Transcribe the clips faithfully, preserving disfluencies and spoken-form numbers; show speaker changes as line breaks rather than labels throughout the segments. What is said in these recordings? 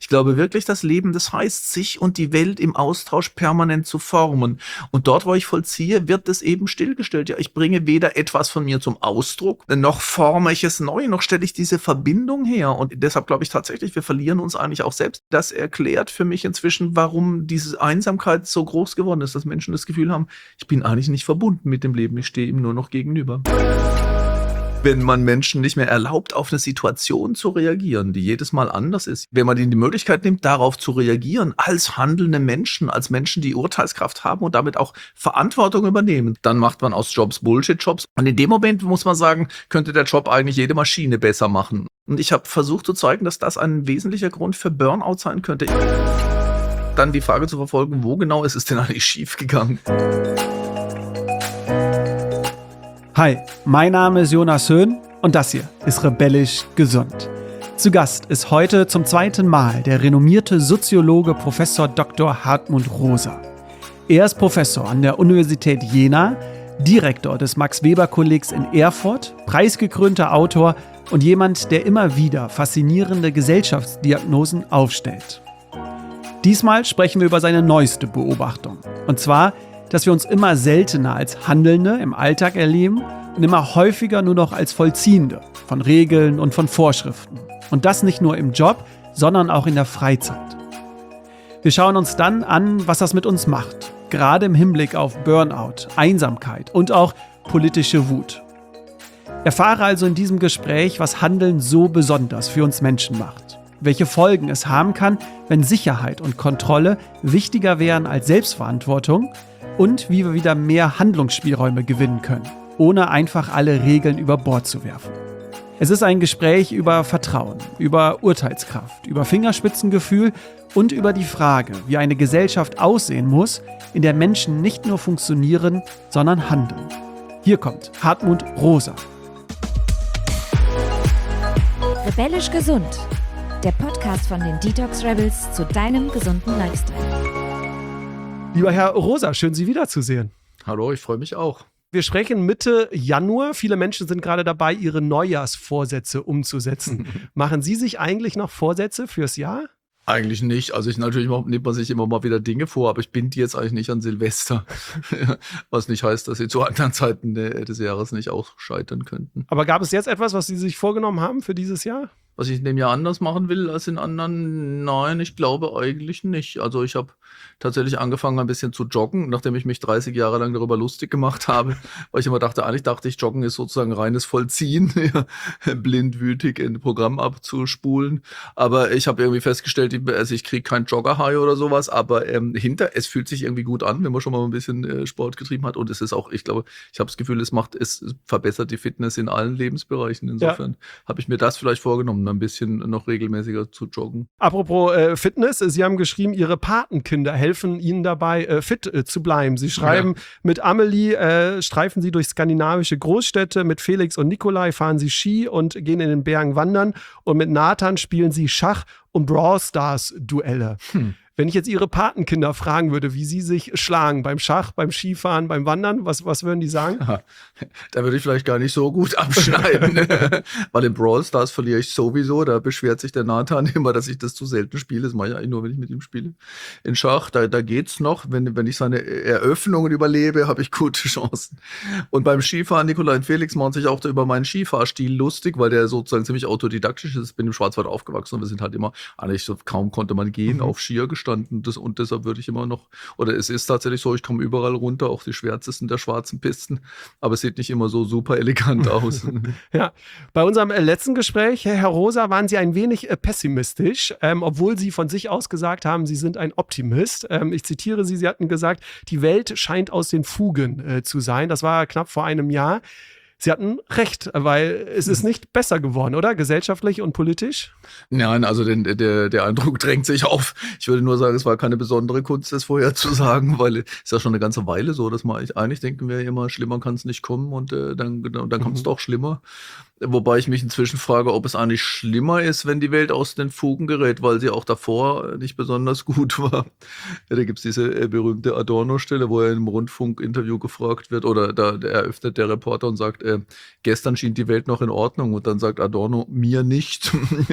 Ich glaube wirklich, das Leben, das heißt, sich und die Welt im Austausch permanent zu formen. Und dort, wo ich vollziehe, wird es eben stillgestellt. Ja, ich bringe weder etwas von mir zum Ausdruck, noch forme ich es neu, noch stelle ich diese Verbindung her. Und deshalb glaube ich tatsächlich, wir verlieren uns eigentlich auch selbst. Das erklärt für mich inzwischen, warum diese Einsamkeit so groß geworden ist, dass Menschen das Gefühl haben, ich bin eigentlich nicht verbunden mit dem Leben, ich stehe ihm nur noch gegenüber. Wenn man Menschen nicht mehr erlaubt, auf eine Situation zu reagieren, die jedes Mal anders ist, wenn man ihnen die Möglichkeit nimmt, darauf zu reagieren, als handelnde Menschen, als Menschen, die Urteilskraft haben und damit auch Verantwortung übernehmen, dann macht man aus Jobs Bullshit-Jobs. Und in dem Moment muss man sagen, könnte der Job eigentlich jede Maschine besser machen. Und ich habe versucht zu zeigen, dass das ein wesentlicher Grund für Burnout sein könnte. Dann die Frage zu verfolgen, wo genau ist es denn eigentlich schiefgegangen?
Hi, mein Name ist Jonas Höhn und das hier ist Rebellisch Gesund. Zu Gast ist heute zum zweiten Mal der renommierte Soziologe Professor Doktor Hartmut Rosa. Er ist Professor an der Universität Jena, Direktor des Max-Weber-Kollegs in Erfurt, preisgekrönter Autor und jemand, der immer wieder faszinierende Gesellschaftsdiagnosen aufstellt. Diesmal sprechen wir über seine neueste Beobachtung. Und zwar, dass wir uns immer seltener als Handelnde im Alltag erleben und immer häufiger nur noch als Vollziehende von Regeln und von Vorschriften. Und das nicht nur im Job, sondern auch in der Freizeit. Wir schauen uns dann an, was das mit uns macht, gerade im Hinblick auf Burnout, Einsamkeit und auch politische Wut. Erfahre also in diesem Gespräch, was Handeln so besonders für uns Menschen macht, welche Folgen es haben kann, wenn Sicherheit und Kontrolle wichtiger wären als Selbstverantwortung und wie wir wieder mehr Handlungsspielräume gewinnen können, ohne einfach alle Regeln über Bord zu werfen. Es ist ein Gespräch über Vertrauen, über Urteilskraft, über Fingerspitzengefühl und über die Frage, wie eine Gesellschaft aussehen muss, in der Menschen nicht nur funktionieren, sondern handeln. Hier kommt Hartmut Rosa.
Rebellisch Gesund, der Podcast von den Detox Rebels zu deinem gesunden Lifestyle.
Lieber Herr Rosa, schön Sie wiederzusehen.
Hallo, ich freue mich auch.
Wir sprechen Mitte Januar. Viele Menschen sind gerade dabei, ihre Neujahrsvorsätze umzusetzen. Machen Sie sich eigentlich noch Vorsätze fürs Jahr?
Eigentlich nicht. Also ich natürlich nimmt man sich immer mal wieder Dinge vor, aber ich bin die jetzt eigentlich nicht an Silvester. Was nicht heißt, dass sie zu anderen Zeiten des Jahres nicht auch scheitern könnten.
Aber gab es jetzt etwas, was Sie sich vorgenommen haben für dieses Jahr?
Was ich in dem Jahr anders machen will als in anderen? Nein, ich glaube eigentlich nicht. Also ich habe tatsächlich angefangen, ein bisschen zu joggen, nachdem ich mich dreißig Jahre lang darüber lustig gemacht habe, weil ich immer dachte, eigentlich dachte ich, Joggen ist sozusagen reines Vollziehen, blindwütig ein Programm abzuspulen. Aber ich habe irgendwie festgestellt, also ich kriege kein Jogger-High oder sowas, aber ähm, hinter, es fühlt sich irgendwie gut an, wenn man schon mal ein bisschen äh, Sport getrieben hat. Und es ist auch, ich glaube, ich habe das Gefühl, es macht, es verbessert die Fitness in allen Lebensbereichen. Insofern ja. habe ich mir das vielleicht vorgenommen, ein bisschen noch regelmäßiger zu joggen.
Apropos äh, Fitness, Sie haben geschrieben, Ihre Patenkinder helfen Ihnen dabei, äh, fit äh, zu bleiben. Sie schreiben, ja. mit Amelie äh, streifen Sie durch skandinavische Großstädte, mit Felix und Nikolai fahren Sie Ski und gehen in den Bergen wandern und mit Nathan spielen Sie Schach und Brawl Stars Duelle. Hm. Wenn ich jetzt Ihre Patenkinder fragen würde, wie sie sich schlagen beim Schach, beim Skifahren, beim Wandern, was, was würden die sagen? Ja,
da würde ich vielleicht gar nicht so gut abschneiden, weil in Brawl Stars verliere ich sowieso. Da beschwert sich der Nathan immer, dass ich das zu selten spiele. Das mache ich eigentlich nur, wenn ich mit ihm spiele. In Schach, da, da geht's noch. Wenn, wenn ich seine Eröffnungen überlebe, habe ich gute Chancen. Und beim Skifahren, Nikolai und Felix machen sich auch über meinen Skifahrstil lustig, weil der sozusagen ziemlich autodidaktisch ist. Ich bin im Schwarzwald aufgewachsen und wir sind halt immer, eigentlich so kaum konnte man gehen, mhm. auf Skier gestanden. Das, und deshalb würde ich immer noch, oder es ist tatsächlich so, ich komme überall runter, auch die schwärzesten der schwarzen Pisten, aber es sieht nicht immer so super elegant aus.
Ja, bei unserem letzten Gespräch, Herr Rosa, waren Sie ein wenig pessimistisch, ähm, obwohl Sie von sich aus gesagt haben, Sie sind ein Optimist. Ähm, ich zitiere Sie, Sie hatten gesagt, die Welt scheint aus den Fugen äh, zu sein. Das war knapp vor einem Jahr. Sie hatten recht, weil es ist nicht besser geworden, oder? Gesellschaftlich und politisch?
Nein, also den, der, der Eindruck drängt sich auf. Ich würde nur sagen, es war keine besondere Kunst, das vorher zu sagen, weil es ist ja schon eine ganze Weile so, dass man eigentlich denken wir immer, schlimmer kann es nicht kommen und äh, dann, dann kommt es mhm. doch schlimmer. Wobei ich mich inzwischen frage, ob es eigentlich schlimmer ist, wenn die Welt aus den Fugen gerät, weil sie auch davor nicht besonders gut war. Ja, da gibt's diese äh, berühmte Adorno-Stelle, wo er in einem Rundfunkinterview gefragt wird, oder da da eröffnet der Reporter und sagt, äh, gestern schien die Welt noch in Ordnung, und dann sagt Adorno, mir nicht.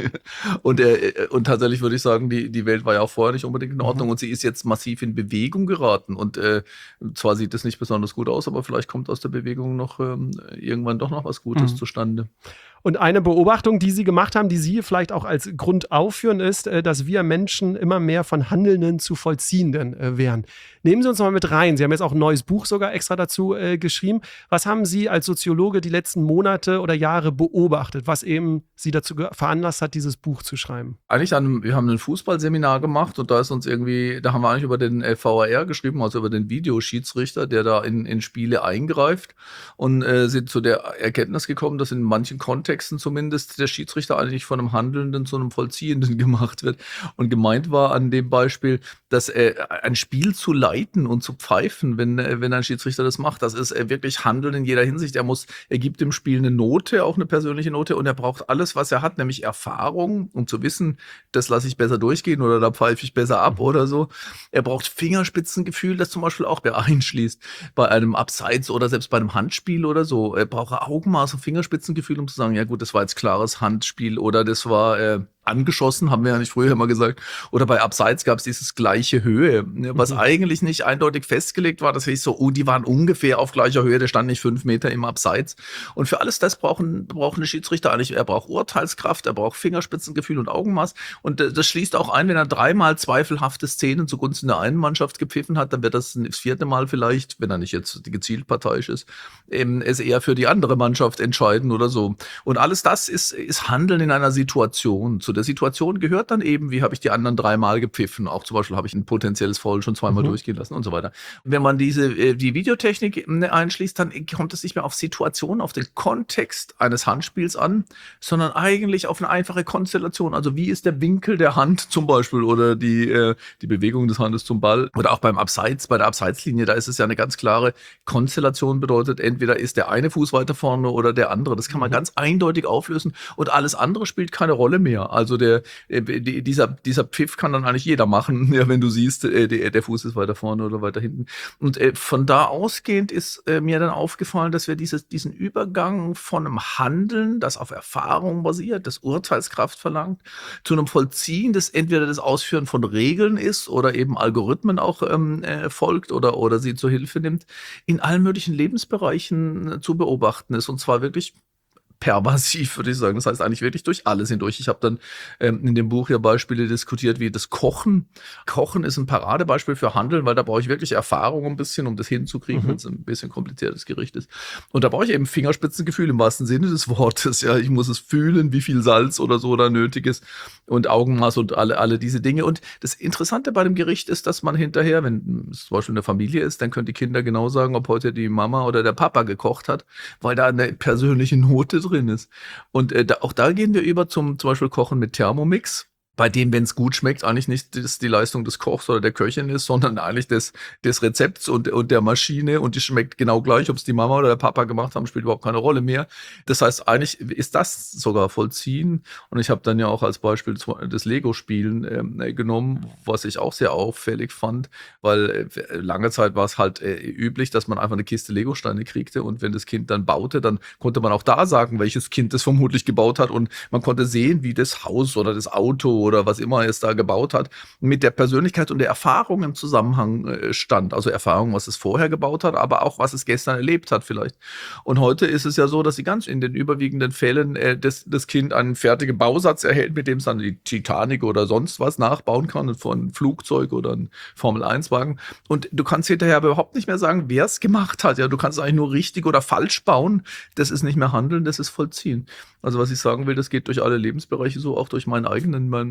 Und, er, und tatsächlich würde ich sagen, die, die Welt war ja auch vorher nicht unbedingt in Ordnung,
Mhm.
und sie ist jetzt massiv in Bewegung geraten. Und äh, zwar sieht es nicht besonders gut aus, aber vielleicht kommt aus der Bewegung noch ähm, irgendwann doch noch was Gutes
Mhm.
zustande.
Und eine Beobachtung, die Sie gemacht haben, die Sie vielleicht auch als Grund aufführen, ist, äh, dass wir Menschen immer mehr von Handelnden zu Vollziehenden äh, werden. Nehmen Sie uns mal mit rein. Sie haben jetzt auch ein neues Buch sogar extra dazu äh, geschrieben. Was haben Sie als Soziologe die letzten Monate oder Jahre beobachtet, was eben Sie dazu ge- veranlasst hat, dieses Buch zu schreiben?
Eigentlich, an, wir haben ein Fußballseminar gemacht, und da ist uns irgendwie, da haben wir eigentlich über den äh, V A R geschrieben, also über den Videoschiedsrichter, der da in, in Spiele eingreift, und äh, sind zu der Erkenntnis gekommen, dass in manchen Kontexten zumindest der Schiedsrichter eigentlich von einem Handelnden zu einem Vollziehenden gemacht wird. Und gemeint war an dem Beispiel, dass äh, ein Spiel zu leiten und zu pfeifen, wenn, äh, wenn ein Schiedsrichter das macht, das ist äh, wirklich Handeln in jeder Hinsicht. Er muss, er gibt dem Spiel eine Note, auch eine persönliche Note, und er braucht alles, was er hat, nämlich Erfahrung, um zu wissen, das lasse ich besser durchgehen oder da pfeife ich besser ab oder so. Er braucht Fingerspitzengefühl, das zum Beispiel auch einschließt bei einem Abseits oder selbst bei einem Handspiel oder so. Er braucht Augenmaß und Fingerspitzengefühl, um zu sagen, ja gut, das war jetzt klares Handspiel, oder das war äh, angeschossen, haben wir ja nicht früher immer gesagt. Oder bei Abseits gab es dieses gleiche Höhe, ne, was
Mhm.
eigentlich nicht eindeutig festgelegt war. Das heißt so, oh, die waren ungefähr auf gleicher Höhe, der stand nicht fünf Meter im Abseits. Und für alles das brauchen, brauchen die Schiedsrichter eigentlich, er braucht Urteilskraft, er braucht Fingerspitzengefühl und Augenmaß. Und äh, das schließt auch ein, wenn er dreimal zweifelhafte Szenen zugunsten der einen Mannschaft gepfiffen hat, dann wird das das vierte Mal vielleicht, wenn er nicht jetzt gezielt parteiisch ist, ähm, es eher für die andere Mannschaft entscheiden oder so. Und alles das ist, ist Handeln in einer Situation. Zu der Situation gehört dann eben, wie habe ich die anderen dreimal gepfiffen. Auch zum Beispiel habe ich ein potenzielles Foul schon zweimal
Mhm.
durchgehen lassen und so weiter. Wenn man diese, äh, die Videotechnik äh, einschließt, dann kommt es nicht mehr auf Situationen, auf den Kontext eines Handspiels an, sondern eigentlich auf eine einfache Konstellation. Also wie ist der Winkel der Hand zum Beispiel, oder die, äh, die Bewegung des Handes zum Ball, oder auch beim Abseits, bei der Abseitslinie, da ist es ja eine ganz klare Konstellation, bedeutet, entweder ist der eine Fuß weiter vorne oder der andere. Das kann man
Mhm.
ganz eindeutig auflösen, und alles andere spielt keine Rolle mehr. Also der, äh, die, dieser, dieser Pfiff kann dann eigentlich jeder machen, ja, wenn du siehst, äh, der, der Fuß ist weiter vorne oder weiter hinten. Und äh, von da ausgehend ist äh, mir dann aufgefallen, dass wir dieses, diesen Übergang von einem Handeln, das auf Erfahrung basiert, das Urteilskraft verlangt, zu einem Vollziehen, das entweder das Ausführen von Regeln ist oder eben Algorithmen auch ähm, äh, folgt oder, oder sie zur Hilfe nimmt, in allen möglichen Lebensbereichen äh, zu beobachten ist. Und zwar wirklich pervasiv, würde ich sagen. Das heißt eigentlich wirklich durch alles hindurch. Ich habe dann ähm, in dem Buch ja Beispiele diskutiert, wie das Kochen. Kochen ist ein Paradebeispiel für Handeln, weil da brauche ich wirklich Erfahrung ein bisschen, um das hinzukriegen,
Mhm.
wenn es ein bisschen kompliziertes Gericht ist. Und da brauche ich eben Fingerspitzengefühl im wahrsten Sinne des Wortes. Ja, ich muss es fühlen, wie viel Salz oder so da nötig ist, und Augenmaß und alle, alle diese Dinge. Und das Interessante bei dem Gericht ist, dass man hinterher, wenn es zum Beispiel eine Familie ist, dann können die Kinder genau sagen, ob heute die Mama oder der Papa gekocht hat, weil da eine persönliche Note drin ist. Und äh, da, auch da gehen wir über zum zum Beispiel Kochen mit Thermomix, bei dem, wenn es gut schmeckt, eigentlich nicht das die Leistung des Kochs oder der Köchin ist, sondern eigentlich des, des Rezepts und, und der Maschine, und die schmeckt genau gleich, ob es die Mama oder der Papa gemacht haben, spielt überhaupt keine Rolle mehr. Das heißt, eigentlich ist das sogar vollziehen. Und ich habe dann ja auch als Beispiel das Lego-Spielen ähm, genommen, was ich auch sehr auffällig fand, weil äh, lange Zeit war es halt äh, üblich, dass man einfach eine Kiste Lego-Steine kriegte, und wenn das Kind dann baute, dann konnte man auch da sagen, welches Kind das vermutlich gebaut hat, und man konnte sehen, wie das Haus oder das Auto oder was immer es da gebaut hat, mit der Persönlichkeit und der Erfahrung im Zusammenhang äh, stand. Also Erfahrung, was es vorher gebaut hat, aber auch, was es gestern erlebt hat vielleicht. Und heute ist es ja so, dass sie ganz in den überwiegenden Fällen äh, das, das Kind einen fertigen Bausatz erhält, mit dem es dann die Titanic oder sonst was nachbauen kann, von ein Flugzeug oder ein Formel eins Wagen. Und du kannst hinterher aber überhaupt nicht mehr sagen, wer es gemacht hat. Ja, du kannst eigentlich nur richtig oder falsch bauen. Das ist nicht mehr Handeln, das ist Vollziehen. Also was ich sagen will, das geht durch alle Lebensbereiche so, auch durch meinen eigenen, mein,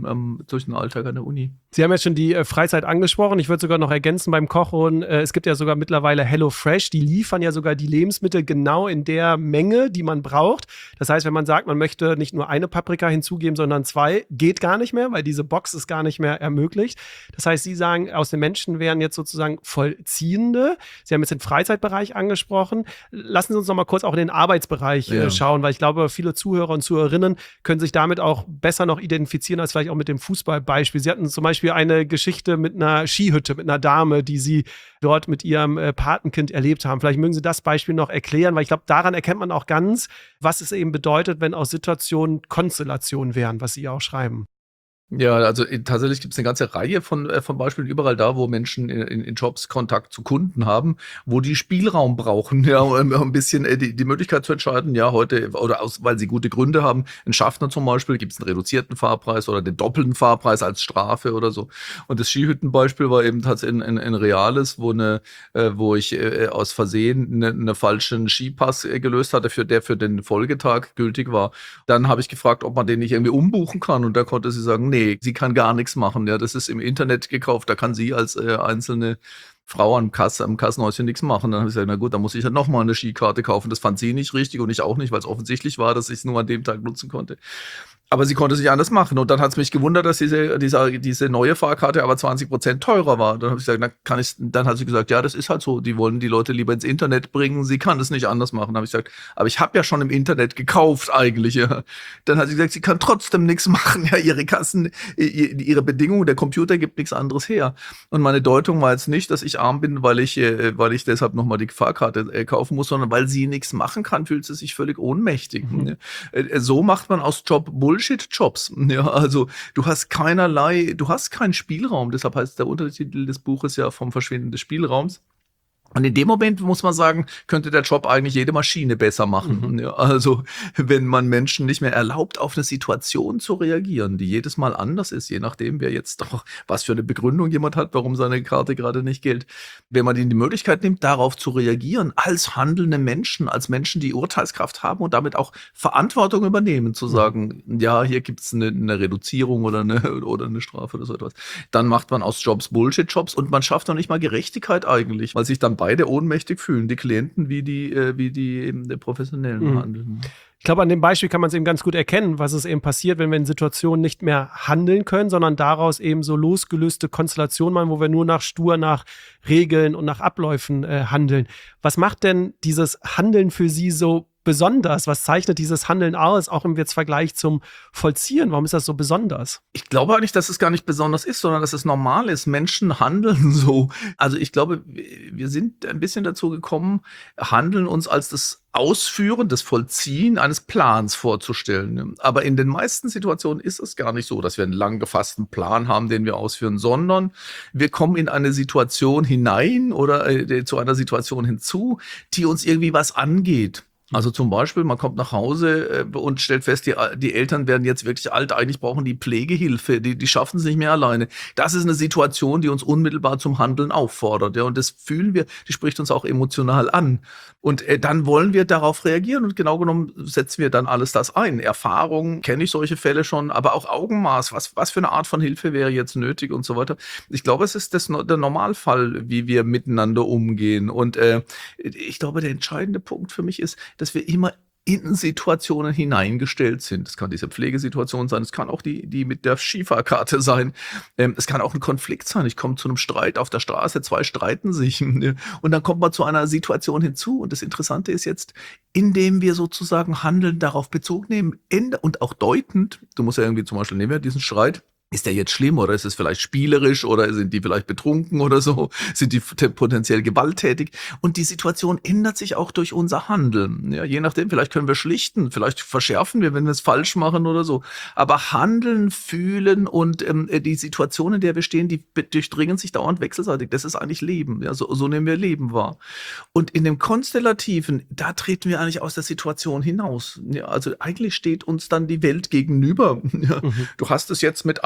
ähm, ähm, durch den Alltag an der Uni.
Sie haben jetzt schon die äh, Freizeit angesprochen. Ich würde sogar noch ergänzen beim Kochen. Äh, es gibt ja sogar mittlerweile HelloFresh. Die liefern ja sogar die Lebensmittel genau in der Menge, die man braucht. Das heißt, wenn man sagt, man möchte nicht nur eine Paprika hinzugeben, sondern zwei, geht gar nicht mehr, weil diese Box ist gar nicht mehr ermöglicht. Das heißt, Sie sagen, aus den Menschen wären jetzt sozusagen Vollziehende. Sie haben jetzt den Freizeitbereich angesprochen. Lassen Sie uns noch mal kurz auch in den Arbeitsbereich äh,
Ja.
schauen, weil ich glaube, viele Zuhörer und Zuhörerinnen können sich damit auch besser noch identifizieren, als vielleicht auch mit dem Fußballbeispiel. Sie hatten zum Beispiel eine Geschichte mit einer Skihütte, mit einer Dame, die Sie dort mit Ihrem äh, Patenkind erlebt haben. Vielleicht mögen Sie das Beispiel noch erklären, weil ich glaube, daran erkennt man auch ganz, was es eben bedeutet, wenn aus Situationen Konstellationen wären, was Sie ja auch schreiben.
Ja, also äh, tatsächlich gibt es eine ganze Reihe von, äh, von Beispielen überall da, wo Menschen in, in, in Jobs Kontakt zu Kunden haben, wo die Spielraum brauchen, ja, um ein bisschen äh, die, die Möglichkeit zu entscheiden, ja, heute, oder aus, weil sie gute Gründe haben, ein Schaffner zum Beispiel, gibt es einen reduzierten Fahrpreis oder den doppelten Fahrpreis als Strafe oder so. Und das Skihüttenbeispiel war eben tatsächlich ein, ein, ein reales, wo, eine, äh, wo ich äh, aus Versehen eine, eine falschen Skipass äh, gelöst hatte, für, der für den Folgetag gültig war. Dann habe ich gefragt, ob man den nicht irgendwie umbuchen kann, und da konnte sie sagen, nee, sie kann gar nichts machen. Ja, das ist im Internet gekauft. Da kann sie als äh, einzelne Frau am, Kasse, am Kassenhäuschen nichts machen. Dann habe ich gesagt, na gut, dann muss ich halt nochmal eine Skikarte kaufen. Das fand sie nicht richtig und ich auch nicht, weil es offensichtlich war, dass ich es nur an dem Tag nutzen konnte. Aber sie konnte sich anders machen. Und dann hat es mich gewundert, dass diese, diese, diese neue Fahrkarte aber zwanzig Prozent teurer war. Dann habe ich gesagt, na, kann ich, dann hat sie gesagt, ja, das ist halt so. Die wollen die Leute lieber ins Internet bringen. Sie kann das nicht anders machen. Dann habe ich gesagt, aber ich habe ja schon im Internet gekauft eigentlich. Ja. Dann hat sie gesagt, sie kann trotzdem nichts machen. Ja, ihre Kassen, ihre Bedingungen, der Computer gibt nichts anderes her. Und meine Deutung war jetzt nicht, dass ich arm bin, weil ich, weil ich deshalb nochmal die Fahrkarte kaufen muss, sondern weil sie nichts machen kann, fühlt sie sich völlig ohnmächtig. Mhm. So macht man aus Job Bullshit-Jobs. Ja, also du hast keinerlei, du hast keinen Spielraum. Deshalb heißt der Untertitel des Buches ja vom Verschwinden des Spielraums. Und in dem Moment, muss man sagen, könnte der Job eigentlich jede Maschine besser machen. Mhm. Ja, also wenn man Menschen nicht mehr erlaubt, auf eine Situation zu reagieren, die jedes Mal anders ist, je nachdem, wer jetzt doch, was für eine Begründung jemand hat, warum seine Karte gerade nicht gilt. Wenn man ihnen die Möglichkeit nimmt, darauf zu reagieren, als handelnde Menschen, als Menschen, die Urteilskraft haben und damit auch Verantwortung übernehmen, zu sagen, mhm. ja, hier gibt's eine, eine Reduzierung oder eine, oder eine Strafe oder so etwas. Dann macht man aus Jobs Bullshit-Jobs und man schafft noch nicht mal Gerechtigkeit eigentlich, weil sich dann beide ohnmächtig fühlen, die Klienten wie die, äh, wie die eben die Professionellen mhm. handeln.
Ich glaube, an dem Beispiel kann man es eben ganz gut erkennen, was es eben passiert, wenn wir in Situationen nicht mehr handeln können, sondern daraus eben so losgelöste Konstellationen machen, wo wir nur nach stur nach Regeln und nach Abläufen äh, handeln. Was macht denn dieses Handeln für Sie so besonders? Was zeichnet dieses Handeln aus, auch im Vergleich zum Vollziehen? Warum ist das so besonders?
Ich glaube eigentlich, dass es gar nicht besonders ist, sondern dass es normal ist. Menschen handeln so. Also ich glaube, wir sind ein bisschen dazu gekommen, handeln uns als das Ausführen, das Vollziehen eines Plans vorzustellen. Aber in den meisten Situationen ist es gar nicht so, dass wir einen lang gefassten Plan haben, den wir ausführen, sondern wir kommen in eine Situation hinein oder äh, zu einer Situation hinzu, die uns irgendwie was angeht. Also zum Beispiel, man kommt nach Hause äh, und stellt fest, die, die Eltern werden jetzt wirklich alt, eigentlich brauchen die Pflegehilfe, die, die schaffen es nicht mehr alleine. Das ist eine Situation, die uns unmittelbar zum Handeln auffordert. Ja, und das fühlen wir, die spricht uns auch emotional an. Und äh, dann wollen wir darauf reagieren und genau genommen setzen wir dann alles das ein. Erfahrung, kenne ich solche Fälle schon, aber auch Augenmaß, was, was für eine Art von Hilfe wäre jetzt nötig und so weiter. Ich glaube, es ist das, der Normalfall, wie wir miteinander umgehen. Und äh, ich glaube, der entscheidende Punkt für mich ist, dass wir immer in Situationen hineingestellt sind. Das kann diese Pflegesituation sein, es kann auch die, die mit der Skifahrkarte sein. Ähm, es kann auch ein Konflikt sein. Ich komme zu einem Streit auf der Straße, zwei streiten sich. Und dann kommt man zu einer Situation hinzu. Und das Interessante ist jetzt, indem wir sozusagen Handeln darauf Bezug nehmen und auch deutend, du musst ja irgendwie zum Beispiel, nehmen wir diesen Streit, ist der jetzt schlimm oder ist es vielleicht spielerisch oder sind die vielleicht betrunken oder so? Sind die potenziell gewalttätig? Und die Situation ändert sich auch durch unser Handeln. Ja, je nachdem, vielleicht können wir schlichten, vielleicht verschärfen wir, wenn wir es falsch machen oder so. Aber handeln, fühlen und ähm, die Situation, in der wir stehen, die durchdringen sich dauernd wechselseitig. Das ist eigentlich Leben. Ja, so, so nehmen wir Leben wahr. Und in dem Konstellativen, da treten wir eigentlich aus der Situation hinaus. Ja, also eigentlich steht uns dann die Welt gegenüber. Ja, mhm. Du hast es jetzt mit einer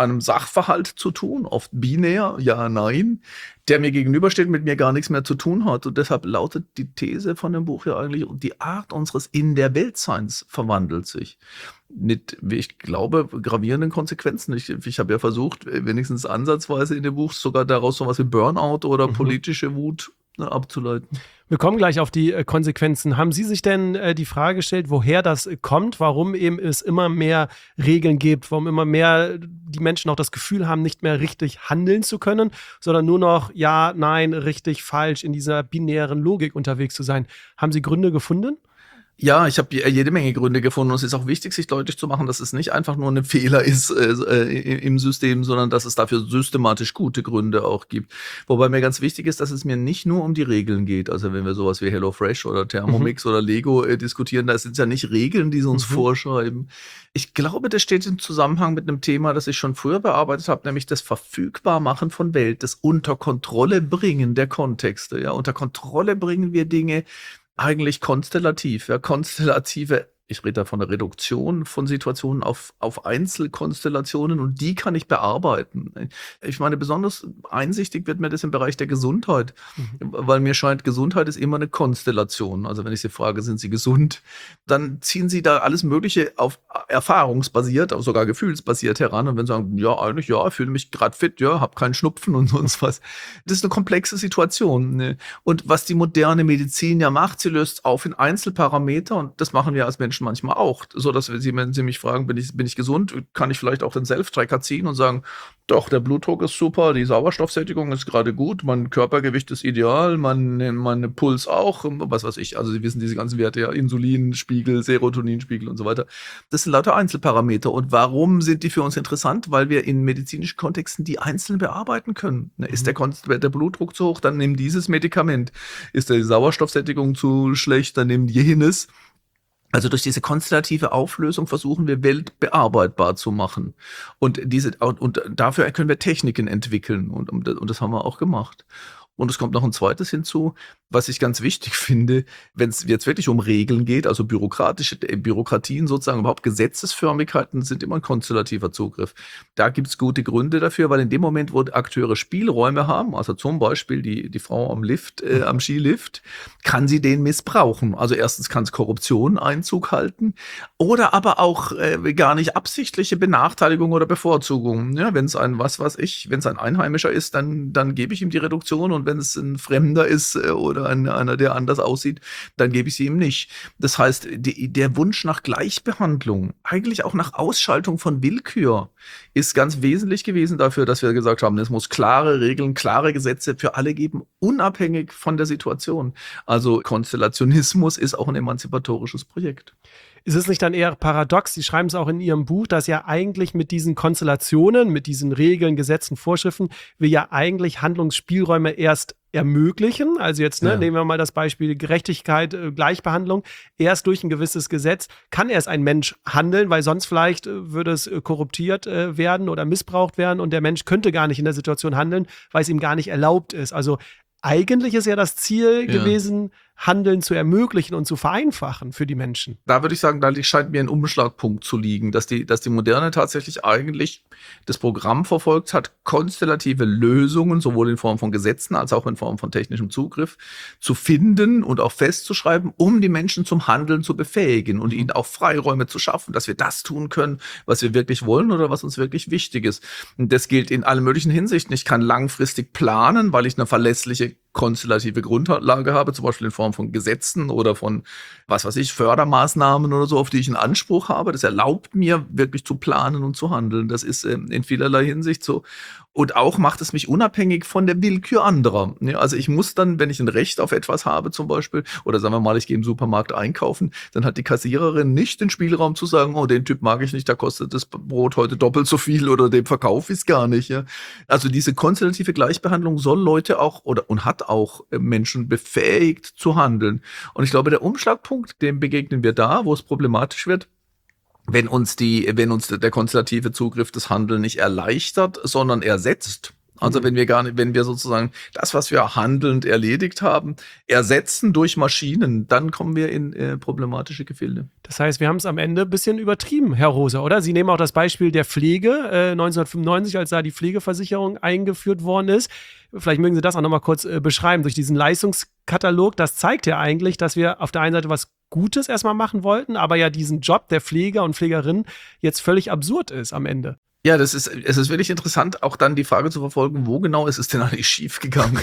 einem Sachverhalt zu tun, oft binär, ja, nein, der mir gegenübersteht, mit mir gar nichts mehr zu tun hat. Und deshalb lautet die These von dem Buch ja eigentlich, die Art unseres In der Weltseins verwandelt sich. Mit, wie ich glaube, gravierenden Konsequenzen. Ich, ich habe ja versucht, wenigstens ansatzweise in dem Buch sogar daraus so was wie Burnout oder mhm. politische Wut abzuleiten.
Wir kommen gleich auf die äh, Konsequenzen. Haben Sie sich denn äh, die Frage gestellt, woher das äh, kommt, warum eben es immer mehr Regeln gibt, warum immer mehr die Menschen auch das Gefühl haben, nicht mehr richtig handeln zu können, sondern nur noch ja, nein, richtig, falsch in dieser binären Logik unterwegs zu sein? Haben Sie Gründe gefunden?
Ja, ich habe jede Menge Gründe gefunden und es ist auch wichtig, sich deutlich zu machen, dass es nicht einfach nur ein Fehler ist äh, im System, sondern dass es dafür systematisch gute Gründe auch gibt. Wobei mir ganz wichtig ist, dass es mir nicht nur um die Regeln geht. Also wenn wir sowas wie HelloFresh oder Thermomix mhm. oder Lego äh, diskutieren, da sind es ja nicht Regeln, die sie uns mhm. vorschreiben. Ich glaube, das steht im Zusammenhang mit einem Thema, das ich schon früher bearbeitet habe, nämlich das Verfügbarmachen von Welt, das Unter Kontrolle bringen der Kontexte. Ja, unter Kontrolle bringen wir Dinge, eigentlich konstellativ, ja, konstellative, ich rede da von der Reduktion von Situationen auf, auf Einzelkonstellationen und die kann ich bearbeiten. Ich meine, besonders einsichtig wird mir das im Bereich der Gesundheit, mhm. weil mir scheint, Gesundheit ist immer eine Konstellation. Also wenn ich Sie frage, sind Sie gesund, dann ziehen Sie da alles Mögliche auf erfahrungsbasiert, auch sogar gefühlsbasiert heran und wenn Sie sagen, ja, eigentlich, ja, fühle mich gerade fit, ja, habe keinen Schnupfen und sonst was. Das ist eine komplexe Situation. Und was die moderne Medizin ja macht, sie löst auf in Einzelparameter und das machen wir als Menschen manchmal auch, so dass wenn Sie, wenn Sie mich fragen, bin ich, bin ich gesund, kann ich vielleicht auch den Self-Tracker ziehen und sagen, doch, der Blutdruck ist super, die Sauerstoffsättigung ist gerade gut, mein Körpergewicht ist ideal, mein, mein Puls auch, was weiß ich, also Sie wissen diese ganzen Werte, ja, Insulinspiegel, Serotoninspiegel und so weiter. Das sind lauter Einzelparameter. Und warum sind die für uns interessant? Weil wir in medizinischen Kontexten die einzeln bearbeiten können. Mhm. Ist der, der Blutdruck zu hoch, dann nimm dieses Medikament. Ist die Sauerstoffsättigung zu schlecht, dann nimm jenes. Also durch diese konstellative Auflösung versuchen wir Welt bearbeitbar zu machen. Und diese, und dafür können wir Techniken entwickeln. Und, und das haben wir auch gemacht. Und es kommt noch ein zweites hinzu, was ich ganz wichtig finde, wenn es jetzt wirklich um Regeln geht, also bürokratische Bürokratien sozusagen, überhaupt Gesetzesförmigkeiten sind immer ein konstellativer Zugriff. Da gibt es gute Gründe dafür, weil in dem Moment, wo Akteure Spielräume haben, also zum Beispiel die, die Frau am Lift, äh, am Skilift, kann sie den missbrauchen. Also erstens kann es Korruption Einzug halten oder aber auch äh, gar nicht absichtliche Benachteiligung oder Bevorzugung. Ja, wenn es ein, was weiß ich, wenn es ein Einheimischer ist, dann, dann gebe ich ihm die Reduktion und wenn es ein Fremder ist äh, oder ein, einer, der anders aussieht, dann gebe ich sie ihm nicht. Das heißt, die, der Wunsch nach Gleichbehandlung, eigentlich auch nach Ausschaltung von Willkür, ist ganz wesentlich gewesen dafür, dass wir gesagt haben, es muss klare Regeln, klare Gesetze für alle geben, unabhängig von der Situation. Also Konstellationismus ist auch ein emanzipatorisches Projekt.
Ist es nicht dann eher paradox? Sie schreiben es auch in Ihrem Buch, dass ja eigentlich mit diesen Konstellationen, mit diesen Regeln, Gesetzen, Vorschriften, wir ja eigentlich Handlungsspielräume erst ermöglichen. Also jetzt ne, ja. nehmen wir mal das Beispiel Gerechtigkeit, Gleichbehandlung. Erst durch ein gewisses Gesetz kann erst ein Mensch handeln, weil sonst vielleicht würde es korruptiert werden oder missbraucht werden und der Mensch könnte gar nicht in der Situation handeln, weil es ihm gar nicht erlaubt ist. Also eigentlich ist ja das Ziel ja. gewesen, Handeln zu ermöglichen und zu vereinfachen für die Menschen.
Da würde ich sagen, da scheint mir ein Umschlagpunkt zu liegen, dass die, dass die Moderne tatsächlich eigentlich das Programm verfolgt hat, konstellative Lösungen, sowohl in Form von Gesetzen als auch in Form von technischem Zugriff, zu finden und auch festzuschreiben, um die Menschen zum Handeln zu befähigen und ihnen auch Freiräume zu schaffen, dass wir das tun können, was wir wirklich wollen oder was uns wirklich wichtig ist. Und das gilt in allen möglichen Hinsichten. Ich kann langfristig planen, weil ich eine verlässliche konstellative Grundlage habe, zum Beispiel in Form von Gesetzen oder von, was weiß ich, Fördermaßnahmen oder so, auf die ich einen Anspruch habe. Das erlaubt mir, wirklich zu planen und zu handeln. Das ist ähm, in vielerlei Hinsicht so. Und auch macht es mich unabhängig von der Willkür anderer. Ja, also ich muss dann, wenn ich ein Recht auf etwas habe zum Beispiel, oder sagen wir mal, ich gehe im Supermarkt einkaufen, dann hat die Kassiererin nicht den Spielraum zu sagen, oh, den Typ mag ich nicht, da kostet das Brot heute doppelt so viel oder dem verkaufe ich es gar nicht. Ja. Also diese konstellative Gleichbehandlung soll Leute auch oder und hat auch Menschen befähigt zu handeln. Und ich glaube, der Umschlagpunkt, dem begegnen wir da, wo es problematisch wird, wenn uns die, wenn uns der konstellative Zugriff das Handeln nicht erleichtert, sondern ersetzt. Also
Mhm.
wenn wir gar nicht, wenn wir sozusagen das, was wir handelnd erledigt haben, ersetzen durch Maschinen, dann kommen wir in äh, problematische Gefilde.
Das heißt, wir haben es am Ende ein bisschen übertrieben, Herr Rose, oder? Sie nehmen auch das Beispiel der Pflege, äh, neunzehnhundertfünfundneunzig, als da die Pflegeversicherung eingeführt worden ist. Vielleicht mögen Sie das auch nochmal kurz äh, beschreiben. Durch diesen Leistungskatalog, das zeigt ja eigentlich, dass wir auf der einen Seite was Gutes erstmal machen wollten, aber ja diesen Job der Pfleger und Pflegerinnen jetzt völlig absurd ist am Ende.
Ja, das ist, es ist wirklich interessant, auch dann die Frage zu verfolgen, wo genau ist es denn eigentlich schief gegangen?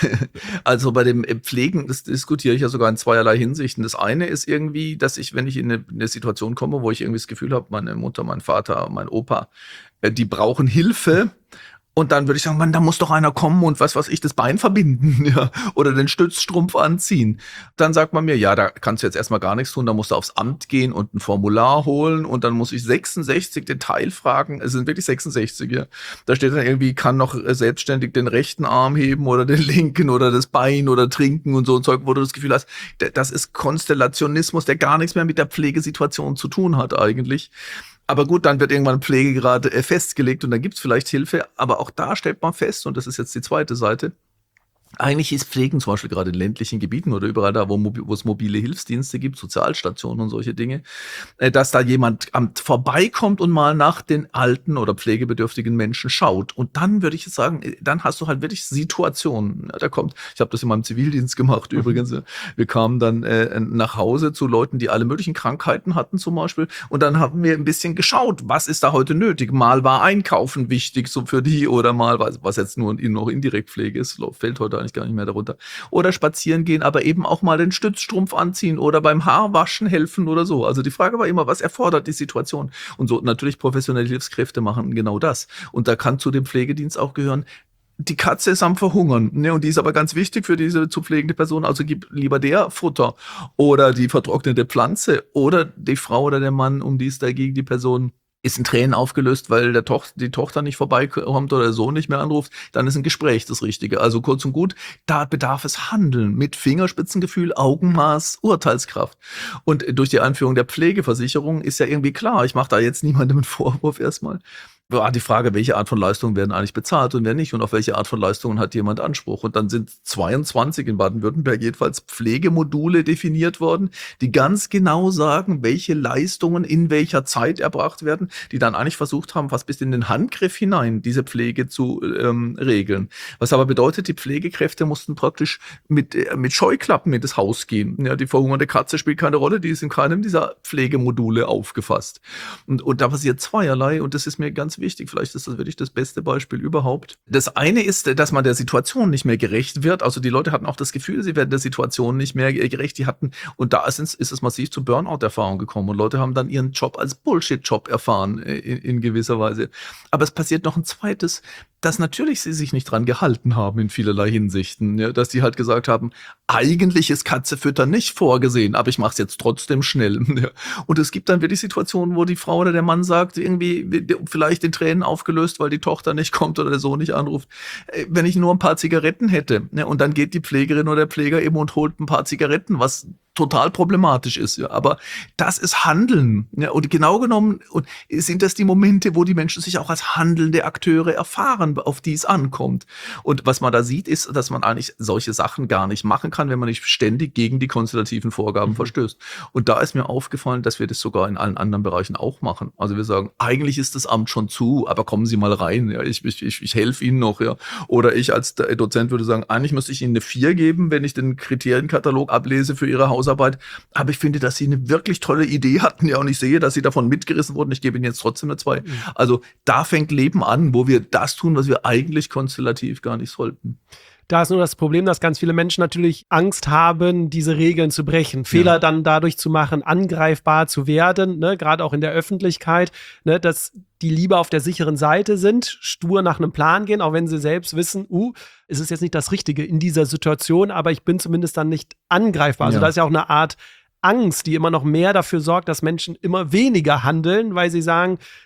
Also bei dem Pflegen, das diskutiere ich ja sogar in zweierlei Hinsichten. Das eine ist irgendwie, dass ich, wenn ich in eine, in eine Situation komme, wo ich irgendwie das Gefühl habe, meine Mutter, mein Vater, mein Opa, äh, die brauchen Hilfe. Und dann würde ich sagen, Mann, da muss doch einer kommen und was weiß ich, das Bein verbinden, ja, oder den Stützstrumpf anziehen. Dann sagt man mir, ja, da kannst du jetzt erstmal gar nichts tun, da musst du aufs Amt gehen und ein Formular holen und dann muss ich sechsundsechzig Detailfragen, es sind wirklich sechsundsechzig, ja. Da steht dann irgendwie, kann noch selbstständig den rechten Arm heben oder den linken oder das Bein oder trinken und so ein Zeug, wo du das Gefühl hast, das ist Konstellationismus, der gar nichts mehr mit der Pflegesituation zu tun hat eigentlich. Aber gut, dann wird irgendwann Pflegegrad äh, festgelegt und dann gibt's vielleicht Hilfe. Aber auch da stellt man fest, und das ist jetzt die zweite Seite, eigentlich ist Pflegen zum Beispiel gerade in ländlichen Gebieten oder überall da, wo, mobi- wo es mobile Hilfsdienste gibt, Sozialstationen und solche Dinge, äh, dass da jemand am vorbeikommt und mal nach den alten oder pflegebedürftigen Menschen schaut. Und dann würde ich sagen, äh, dann hast du halt wirklich Situationen. Ja, da kommt, ich habe das in meinem Zivildienst gemacht
Mhm.
übrigens. ja. Wir kamen dann äh, nach Hause zu Leuten, die alle möglichen Krankheiten hatten zum Beispiel. Und dann haben wir ein bisschen geschaut, was ist da heute nötig. Mal war Einkaufen wichtig so für die oder mal, was, was jetzt nur in, noch Indirektpflege ist, fällt heute eigentlich gar nicht mehr darunter. Oder spazieren gehen, aber eben auch mal den Stützstrumpf anziehen oder beim Haarwaschen helfen oder so. Also die Frage war immer, was erfordert die Situation? Und so natürlich professionelle Hilfskräfte machen genau das. Und da kann zu dem Pflegedienst auch gehören, die Katze ist am Verhungern, ne, und die ist aber ganz wichtig für diese zu pflegende Person, also gib lieber der Futter oder die vertrocknete Pflanze oder die Frau oder der Mann, um die es dagegen die Person ist in Tränen aufgelöst, weil der Toch- die Tochter nicht vorbeikommt oder der Sohn nicht mehr anruft, dann ist ein Gespräch das Richtige. Also kurz und gut, da bedarf es Handeln mit Fingerspitzengefühl, Augenmaß, Urteilskraft. Und durch die Einführung der Pflegeversicherung ist ja irgendwie klar, ich mache da jetzt niemandem einen Vorwurf erstmal, war die Frage, welche Art von Leistungen werden eigentlich bezahlt und wer nicht und auf welche Art von Leistungen hat jemand Anspruch. Und dann sind zweiundzwanzig in Baden-Württemberg jedenfalls Pflegemodule definiert worden, die ganz genau sagen, welche Leistungen in welcher Zeit erbracht werden, die dann eigentlich versucht haben, fast bis in den Handgriff hinein diese Pflege zu ähm, regeln. Was aber bedeutet, die Pflegekräfte mussten praktisch mit, äh, mit Scheuklappen in das Haus gehen. Ja, die verhungernde Katze spielt keine Rolle, die ist in keinem dieser Pflegemodule aufgefasst. Und, und da passiert zweierlei und das ist mir ganz wichtig. Vielleicht ist das wirklich das beste Beispiel überhaupt. Das eine ist, dass man der Situation nicht mehr gerecht wird. Also die Leute hatten auch das Gefühl, sie werden der Situation nicht mehr gerecht. Die hatten, und da ist es, ist es massiv zu Burnout-Erfahrungen gekommen. Und Leute haben dann ihren Job als Bullshit-Job erfahren, in, in gewisser Weise. Aber es passiert noch ein zweites, dass natürlich sie sich nicht dran gehalten haben in vielerlei Hinsichten. Ja, dass die halt gesagt haben, eigentlich ist Katzefüttern nicht vorgesehen, aber ich mache es jetzt trotzdem schnell. Ja. Und es gibt dann wirklich Situationen, wo die Frau oder der Mann sagt, irgendwie vielleicht in Tränen aufgelöst, weil die Tochter nicht kommt oder der Sohn nicht anruft, wenn ich nur ein paar Zigaretten hätte. Ja, und dann geht die Pflegerin oder der Pfleger eben und holt ein paar Zigaretten, was total problematisch ist, ja. Aber das ist Handeln. Ja. Und genau genommen und sind das die Momente, wo die Menschen sich auch als handelnde Akteure erfahren, auf die es ankommt. Und was man da sieht, ist, dass man eigentlich solche Sachen gar nicht machen kann, wenn man nicht ständig gegen die konstellativen Vorgaben mhm. verstößt. Und da ist mir aufgefallen, dass wir das sogar in allen anderen Bereichen auch machen. Also wir sagen, eigentlich ist das Amt schon zu, aber kommen Sie mal rein. Ja. Ich, ich, ich, ich helfe Ihnen noch. Ja. Oder ich als Dozent würde sagen, eigentlich müsste ich Ihnen eine vier geben, wenn ich den Kriterienkatalog ablese für Ihre Hausarbeit. Aber ich finde, dass Sie eine wirklich tolle Idee hatten. Ja, und ich sehe, dass Sie davon mitgerissen wurden. Ich gebe Ihnen jetzt trotzdem eine zwei. Mhm. Also da fängt Leben an, wo wir das tun, was wir eigentlich konstellativ gar nicht sollten.
Da ist nur das Problem, dass ganz viele Menschen natürlich Angst haben, diese Regeln zu brechen, Fehler ja. dann dadurch zu machen, angreifbar zu werden, ne? Gerade auch in der Öffentlichkeit, ne? Dass die lieber auf der sicheren Seite sind, stur nach einem Plan gehen, auch wenn sie selbst wissen, uh, es ist jetzt nicht das Richtige in dieser Situation, aber ich bin zumindest dann nicht angreifbar. Also ja. da ist ja auch eine Art Angst, die immer noch mehr dafür sorgt, dass Menschen immer weniger handeln, weil sie sagen,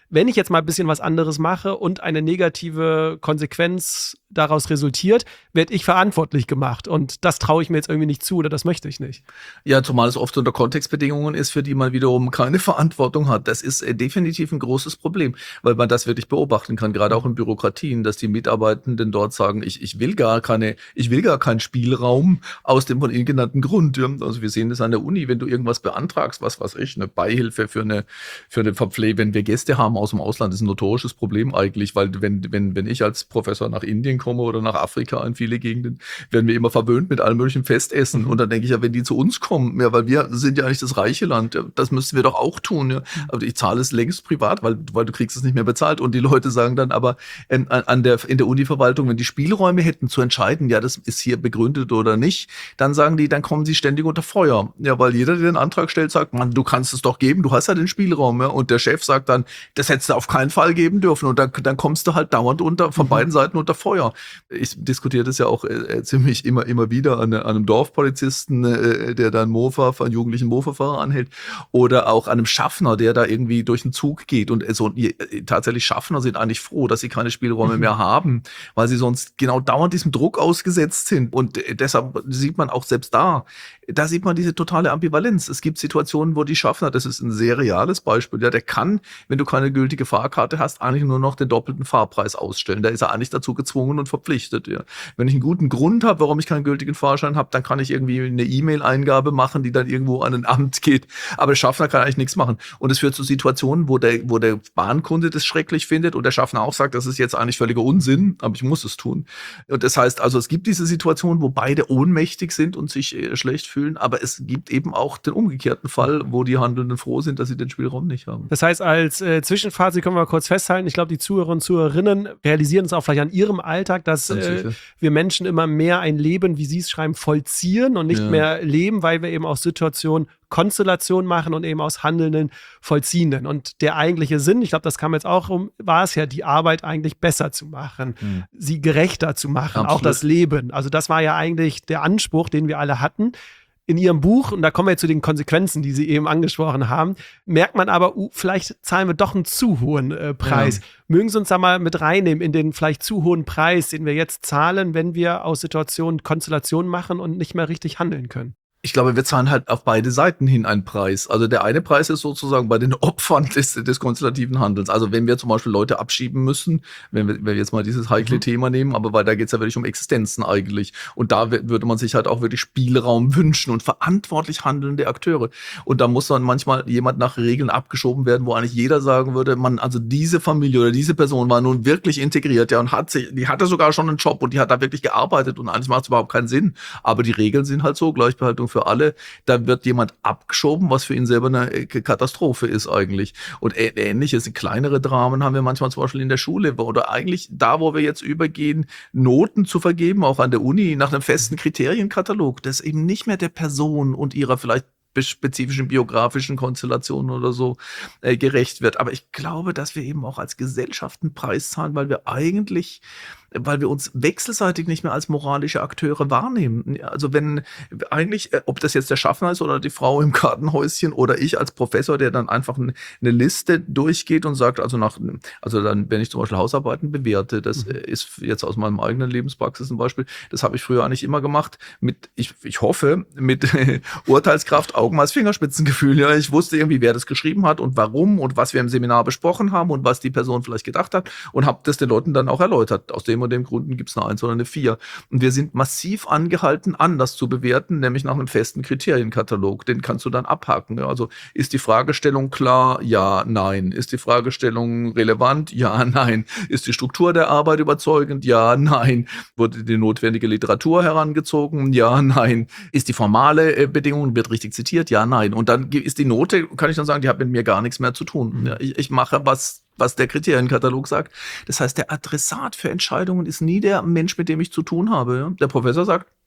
wenn ich jetzt mal ein bisschen was anderes mache und eine negative Konsequenz daraus resultiert, werde ich verantwortlich gemacht. Und das traue ich mir jetzt irgendwie nicht zu oder das möchte ich nicht.
Ja, zumal es oft unter Kontextbedingungen ist, für die man wiederum keine Verantwortung hat. Das ist äh, definitiv ein großes Problem, weil man das wirklich beobachten kann, gerade auch in Bürokratien, dass die Mitarbeitenden dort sagen, ich, ich will gar keine, ich will gar keinen Spielraum aus dem von Ihnen genannten Grund. Ja. Also wir sehen das an der Uni, wenn du irgendwas beantragst, was weiß ich, eine Beihilfe für eine, für eine Verpflegung, wenn wir Gäste haben aus dem Ausland, ist ein notorisches Problem eigentlich, weil wenn, wenn, wenn ich als Professor nach Indien komme oder nach Afrika in viele Gegenden, werden wir immer verwöhnt mit allem möglichen Festessen. Mhm. Und dann denke ich ja, wenn die zu uns kommen, ja, weil wir sind ja eigentlich das reiche Land, ja, das müssten wir doch auch tun. Ja. Aber ich zahle es längst privat, weil, weil du kriegst es nicht mehr bezahlt. Und die Leute sagen dann aber ähm, an der, in der Uni-Verwaltung, wenn die Spielräume hätten zu entscheiden, ja, das ist hier begründet oder nicht, dann sagen die, dann kommen sie ständig unter Feuer. Ja, weil jeder, der den Antrag stellt, sagt, Mann, du kannst es doch geben, du hast ja den Spielraum. Ja. Und der Chef sagt dann, das hättest du auf keinen Fall geben dürfen. Und dann, dann kommst du halt dauernd unter, von mhm. beiden Seiten unter Feuer. Ich diskutiere das ja auch äh, ziemlich immer, immer wieder an, an einem Dorfpolizisten, äh, der da einen Mofa, einen jugendlichen Mofa-Fahrer anhält. Oder auch an einem Schaffner, der da irgendwie durch den Zug geht. Und so äh, tatsächlich Schaffner sind eigentlich froh, dass sie keine Spielräume mhm. mehr haben, weil sie sonst genau dauernd diesem Druck ausgesetzt sind. Und äh, deshalb sieht man auch selbst da, da sieht man diese totale Ambivalenz. Es gibt Situationen, wo die Schaffner, das ist ein sehr reales Beispiel, ja, der kann, wenn du keine gültige Fahrkarte hast, eigentlich nur noch den doppelten Fahrpreis ausstellen. Da ist er eigentlich dazu gezwungen und verpflichtet. Ja. Wenn ich einen guten Grund habe, warum ich keinen gültigen Fahrschein habe, dann kann ich irgendwie eine E-Mail-Eingabe machen, die dann irgendwo an ein Amt geht. Aber der Schaffner kann eigentlich nichts machen. Und es führt zu Situationen, wo der, wo der Bahnkunde das schrecklich findet und der Schaffner auch sagt, das ist jetzt eigentlich völliger Unsinn, aber ich muss es tun. Und das heißt also, es gibt diese Situation, wo beide ohnmächtig sind und sich äh, schlecht fühlen. Aber es gibt eben auch den umgekehrten Fall, wo die Handelnden froh sind, dass sie den Spielraum nicht haben.
Das heißt, als äh, Zwischenfazit können wir kurz festhalten, ich glaube, die Zuhörer und Zuhörerinnen realisieren es auch vielleicht an ihrem Alltag, dass äh, wir Menschen immer mehr ein Leben, wie Sie es schreiben, vollziehen und nicht ja. mehr leben, weil wir eben aus Situationen Konstellation machen und eben aus Handelnden Vollziehenden. Und der eigentliche Sinn, ich glaube, das kam jetzt auch um, war es ja, die Arbeit eigentlich besser zu machen, mhm. sie gerechter zu machen, Absolut. Auch das Leben. Also das war ja eigentlich der Anspruch, den wir alle hatten. In Ihrem Buch, und da kommen wir zu den Konsequenzen, die Sie eben angesprochen haben, merkt man aber, uh, vielleicht zahlen wir doch einen zu hohen äh, Preis. Ja. Mögen Sie uns da mal mit reinnehmen in den vielleicht zu hohen Preis, den wir jetzt zahlen, wenn wir aus Situationen Konstellationen machen und nicht mehr richtig handeln können?
Ich glaube, wir zahlen halt auf beide Seiten hin einen Preis. Also der eine Preis ist sozusagen bei den Opfern des, des konstellativen Handelns. Also wenn wir zum Beispiel Leute abschieben müssen, wenn wir, wenn wir jetzt mal dieses heikle mhm. Thema nehmen, aber weil da geht es ja wirklich um Existenzen eigentlich. Und da w- würde man sich halt auch wirklich Spielraum wünschen und verantwortlich handelnde Akteure. Und da muss dann manchmal jemand nach Regeln abgeschoben werden, wo eigentlich jeder sagen würde, man, also diese Familie oder diese Person war nun wirklich integriert, ja, und hat sich, die hatte sogar schon einen Job und die hat da wirklich gearbeitet und eigentlich macht es überhaupt keinen Sinn. Aber die Regeln sind halt so, Gleichbehandlung für alle, da wird jemand abgeschoben, was für ihn selber eine Katastrophe ist eigentlich. Und ähnliches, kleinere Dramen haben wir manchmal zum Beispiel in der Schule oder eigentlich da, wo wir jetzt übergehen, Noten zu vergeben, auch an der Uni, nach einem festen Kriterienkatalog, das eben nicht mehr der Person und ihrer vielleicht spezifischen biografischen Konstellationen oder so äh, gerecht wird. Aber ich glaube, dass wir eben auch als Gesellschaft einen Preis zahlen, weil wir eigentlich weil wir uns wechselseitig nicht mehr als moralische Akteure wahrnehmen. Also wenn eigentlich, ob das jetzt der Schaffner ist oder die Frau im Gartenhäuschen oder ich als Professor, der dann einfach eine Liste durchgeht und sagt, also nach, also dann, wenn ich zum Beispiel Hausarbeiten bewerte, das mhm. ist jetzt aus meinem eigenen Lebenspraxis ein Beispiel, das habe ich früher eigentlich immer gemacht, mit, ich, ich hoffe, mit Urteilskraft, Augenmaß, Fingerspitzengefühl. Ja, ich wusste irgendwie, wer das geschrieben hat und warum und was wir im Seminar besprochen haben und was die Person vielleicht gedacht hat und habe das den Leuten dann auch erläutert. Aus dem und dem Gründen gibt es eine eins oder eine vier. Und wir sind massiv angehalten, anders zu bewerten, nämlich nach einem festen Kriterienkatalog. Den kannst du dann abhaken. Ja, also ist die Fragestellung klar? Ja, nein. Ist die Fragestellung relevant? Ja, nein. Ist die Struktur der Arbeit überzeugend? Ja, nein. Wurde die notwendige Literatur herangezogen? Ja, nein. Ist die formale äh, Bedingung, wird richtig zitiert? Ja, nein. Und dann ist die Note, kann ich dann sagen, die hat mit mir gar nichts mehr zu tun. Ja, ich, ich mache was was der Kriterienkatalog sagt. Das heißt, der Adressat für Entscheidungen ist nie der Mensch, mit dem ich zu tun habe. Der Professor sagt,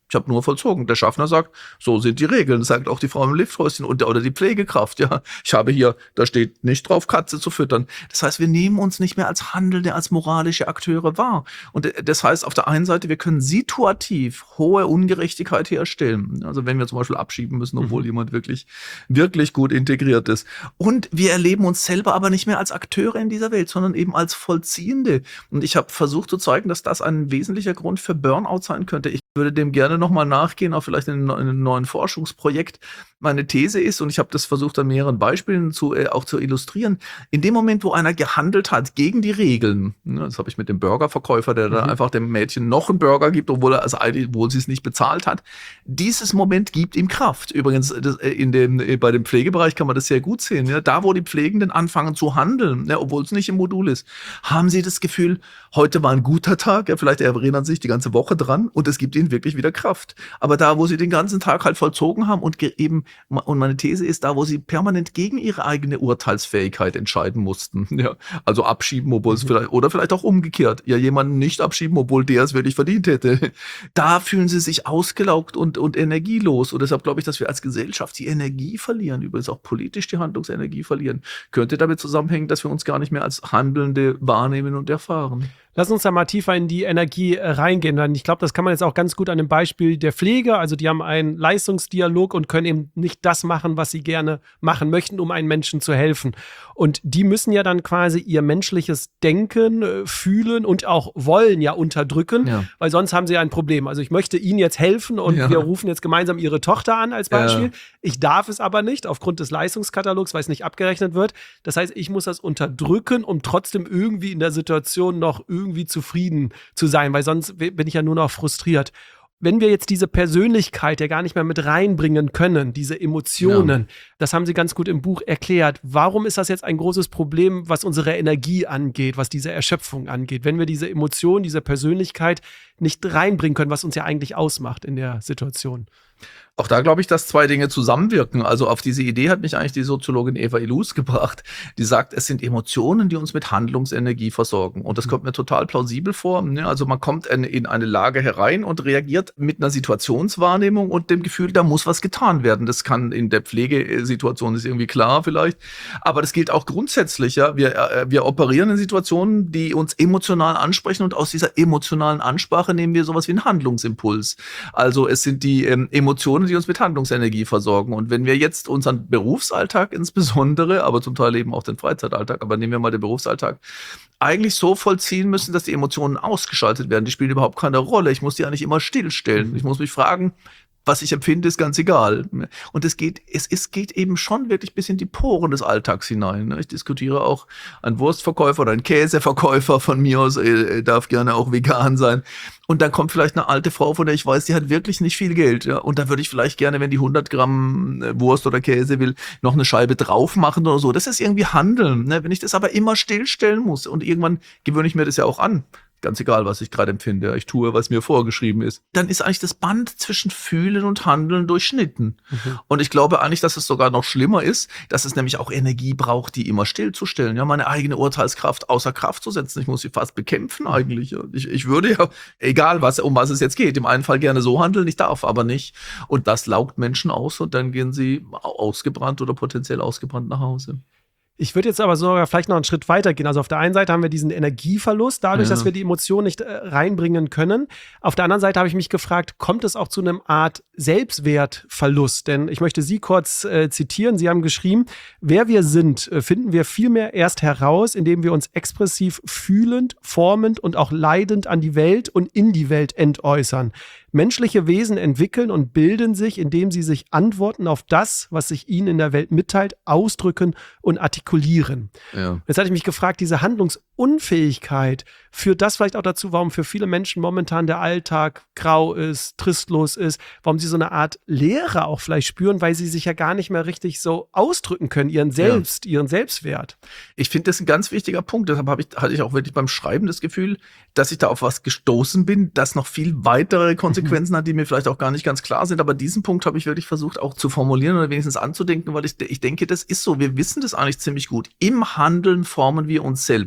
Ich habe nur vollzogen. Der Schaffner sagt, so sind die Regeln, sagt auch die Frau im Lifthäuschen und, oder die Pflegekraft. Ja, ich habe hier, da steht nicht drauf, Katze zu füttern. Das heißt, wir nehmen uns nicht mehr als handelnde, als moralische Akteure wahr. Und das heißt, auf der einen Seite, wir können situativ hohe Ungerechtigkeit herstellen. Also wenn wir zum Beispiel abschieben müssen, obwohl mhm. jemand wirklich, wirklich gut integriert ist. Und wir erleben uns selber aber nicht mehr als Akteure in dieser Welt, sondern eben als Vollziehende. Und ich habe versucht zu zeigen, dass das ein wesentlicher Grund für Burnout sein könnte. Ich würde dem gerne nochmal nachgehen, auch vielleicht in einem neuen Forschungsprojekt. Meine These ist, und ich habe das versucht an mehreren Beispielen zu, äh, auch zu illustrieren, in dem Moment, wo einer gehandelt hat gegen die Regeln, ne, das habe ich mit dem Burgerverkäufer, der mhm. da einfach dem Mädchen noch einen Burger gibt, obwohl er, also, obwohl sie es nicht bezahlt hat, dieses Moment gibt ihm Kraft. Übrigens, das, in dem, äh, bei dem Pflegebereich kann man das sehr gut sehen. Ja, da, wo die Pflegenden anfangen zu handeln, ja, obwohl es nicht im Modul ist, haben sie das Gefühl, heute war ein guter Tag, ja, vielleicht erinnern sich die ganze Woche dran und es gibt ihnen wirklich wieder Kraft. Aber da, wo sie den ganzen Tag halt vollzogen haben und ge- eben Und meine These ist, da, wo sie permanent gegen ihre eigene Urteilsfähigkeit entscheiden mussten, ja, also abschieben, obwohl es vielleicht, oder vielleicht auch umgekehrt, ja, jemanden nicht abschieben, obwohl der es wirklich verdient hätte, da fühlen sie sich ausgelaugt und, und energielos. Und deshalb glaube ich, dass wir als Gesellschaft die Energie verlieren, übrigens auch politisch die Handlungsenergie verlieren. Könnte damit zusammenhängen, dass wir uns gar nicht mehr als Handelnde wahrnehmen und erfahren.
Lass uns da mal tiefer in die Energie äh, reingehen. Denn ich glaube, das kann man jetzt auch ganz gut an dem Beispiel der Pflege. Also die haben einen Leistungsdialog und können eben nicht das machen, was sie gerne machen möchten, um einem Menschen zu helfen. Und die müssen ja dann quasi ihr menschliches Denken, äh, Fühlen und auch Wollen ja unterdrücken, ja. Weil sonst haben sie ja ein Problem. Also ich möchte Ihnen jetzt helfen und ja. wir rufen jetzt gemeinsam Ihre Tochter an als Beispiel. Ja. Ich darf es aber nicht aufgrund des Leistungskatalogs, weil es nicht abgerechnet wird. Das heißt, ich muss das unterdrücken, um trotzdem irgendwie in der Situation noch irgendwie zufrieden zu sein, weil sonst bin ich ja nur noch frustriert. Wenn wir jetzt diese Persönlichkeit ja gar nicht mehr mit reinbringen können, diese Emotionen, ja. Das haben Sie ganz gut im Buch erklärt. Warum ist das jetzt ein großes Problem, was unsere Energie angeht, was diese Erschöpfung angeht, wenn wir diese Emotion, diese Persönlichkeit nicht reinbringen können, was uns ja eigentlich ausmacht in der Situation?
Auch da glaube ich, dass zwei Dinge zusammenwirken. Also auf diese Idee hat mich eigentlich die Soziologin Eva Illouz gebracht. Die sagt, es sind Emotionen, die uns mit Handlungsenergie versorgen. Und das kommt mir total plausibel vor. Also man kommt in eine Lage herein und reagiert mit einer Situationswahrnehmung und dem Gefühl, da muss was getan werden. Das kann in der Pflegesituation, ist irgendwie klar vielleicht. Aber das gilt auch grundsätzlich. Ja, wir, wir operieren in Situationen, die uns emotional ansprechen. Und aus dieser emotionalen Ansprache nehmen wir sowas wie einen Handlungsimpuls. Also es sind die ähm, Emotionen, die uns mit Handlungsenergie versorgen. Und wenn wir jetzt unseren Berufsalltag insbesondere, aber zum Teil eben auch den Freizeitalltag, aber nehmen wir mal den Berufsalltag, eigentlich so vollziehen müssen, dass die Emotionen ausgeschaltet werden. Die spielen überhaupt keine Rolle. Ich muss die eigentlich immer stillstellen. Ich muss mich fragen, was ich empfinde, ist ganz egal. Und es geht, es, es geht eben schon wirklich bis in die Poren des Alltags hinein. Ich diskutiere auch, ein Wurstverkäufer oder ein Käseverkäufer von mir aus, äh, darf gerne auch vegan sein. Und dann kommt vielleicht eine alte Frau, von der ich weiß, die hat wirklich nicht viel Geld. Ja? Und da würde ich vielleicht gerne, wenn die hundert Gramm Wurst oder Käse will, noch eine Scheibe drauf machen oder so. Das ist irgendwie Handeln. Ne? Wenn ich das aber immer stillstellen muss und irgendwann gewöhne ich mir das ja auch an. Ganz egal, was ich gerade empfinde. Ich tue, was mir vorgeschrieben ist. Dann ist eigentlich das Band zwischen Fühlen und Handeln durchschnitten. Mhm. Und ich glaube eigentlich, dass es sogar noch schlimmer ist, dass es nämlich auch Energie braucht, die immer stillzustellen. Ja, meine eigene Urteilskraft außer Kraft zu setzen. Ich muss sie fast bekämpfen eigentlich. Ich, ich würde ja, egal was, um was es jetzt geht, im einen Fall gerne so handeln, ich darf aber nicht. Und das laugt Menschen aus und dann gehen sie ausgebrannt oder potenziell ausgebrannt nach Hause.
Ich würde jetzt aber sogar vielleicht noch einen Schritt weiter gehen. Also auf der einen Seite haben wir diesen Energieverlust, dadurch, ja. dass wir die Emotionen nicht äh, reinbringen können. Auf der anderen Seite habe ich mich gefragt, kommt es auch zu einem Art Selbstwertverlust? Denn ich möchte Sie kurz äh, zitieren. Sie haben geschrieben, wer wir sind, äh, finden wir vielmehr erst heraus, indem wir uns expressiv fühlend, formend und auch leidend an die Welt und in die Welt entäußern. Menschliche Wesen entwickeln und bilden sich, indem sie sich Antworten auf das, was sich ihnen in der Welt mitteilt, ausdrücken und artikulieren. Ja. Jetzt hatte ich mich gefragt, diese Handlungsunfähigkeit, führt das vielleicht auch dazu, warum für viele Menschen momentan der Alltag grau ist, tristlos ist, warum sie so eine Art Leere auch vielleicht spüren, weil sie sich ja gar nicht mehr richtig so ausdrücken können, ihren Selbst, ja. ihren Selbstwert.
Ich finde das ein ganz wichtiger Punkt. Deshalb habe ich, hatte ich auch wirklich beim Schreiben das Gefühl, dass ich da auf was gestoßen bin, das noch viel weitere Konsequenzen hat, die mir vielleicht auch gar nicht ganz klar sind. Aber diesen Punkt habe ich wirklich versucht auch zu formulieren oder wenigstens anzudenken, weil ich, ich denke, das ist so. Wir wissen das eigentlich ziemlich gut. Im Handeln formen wir uns selbst.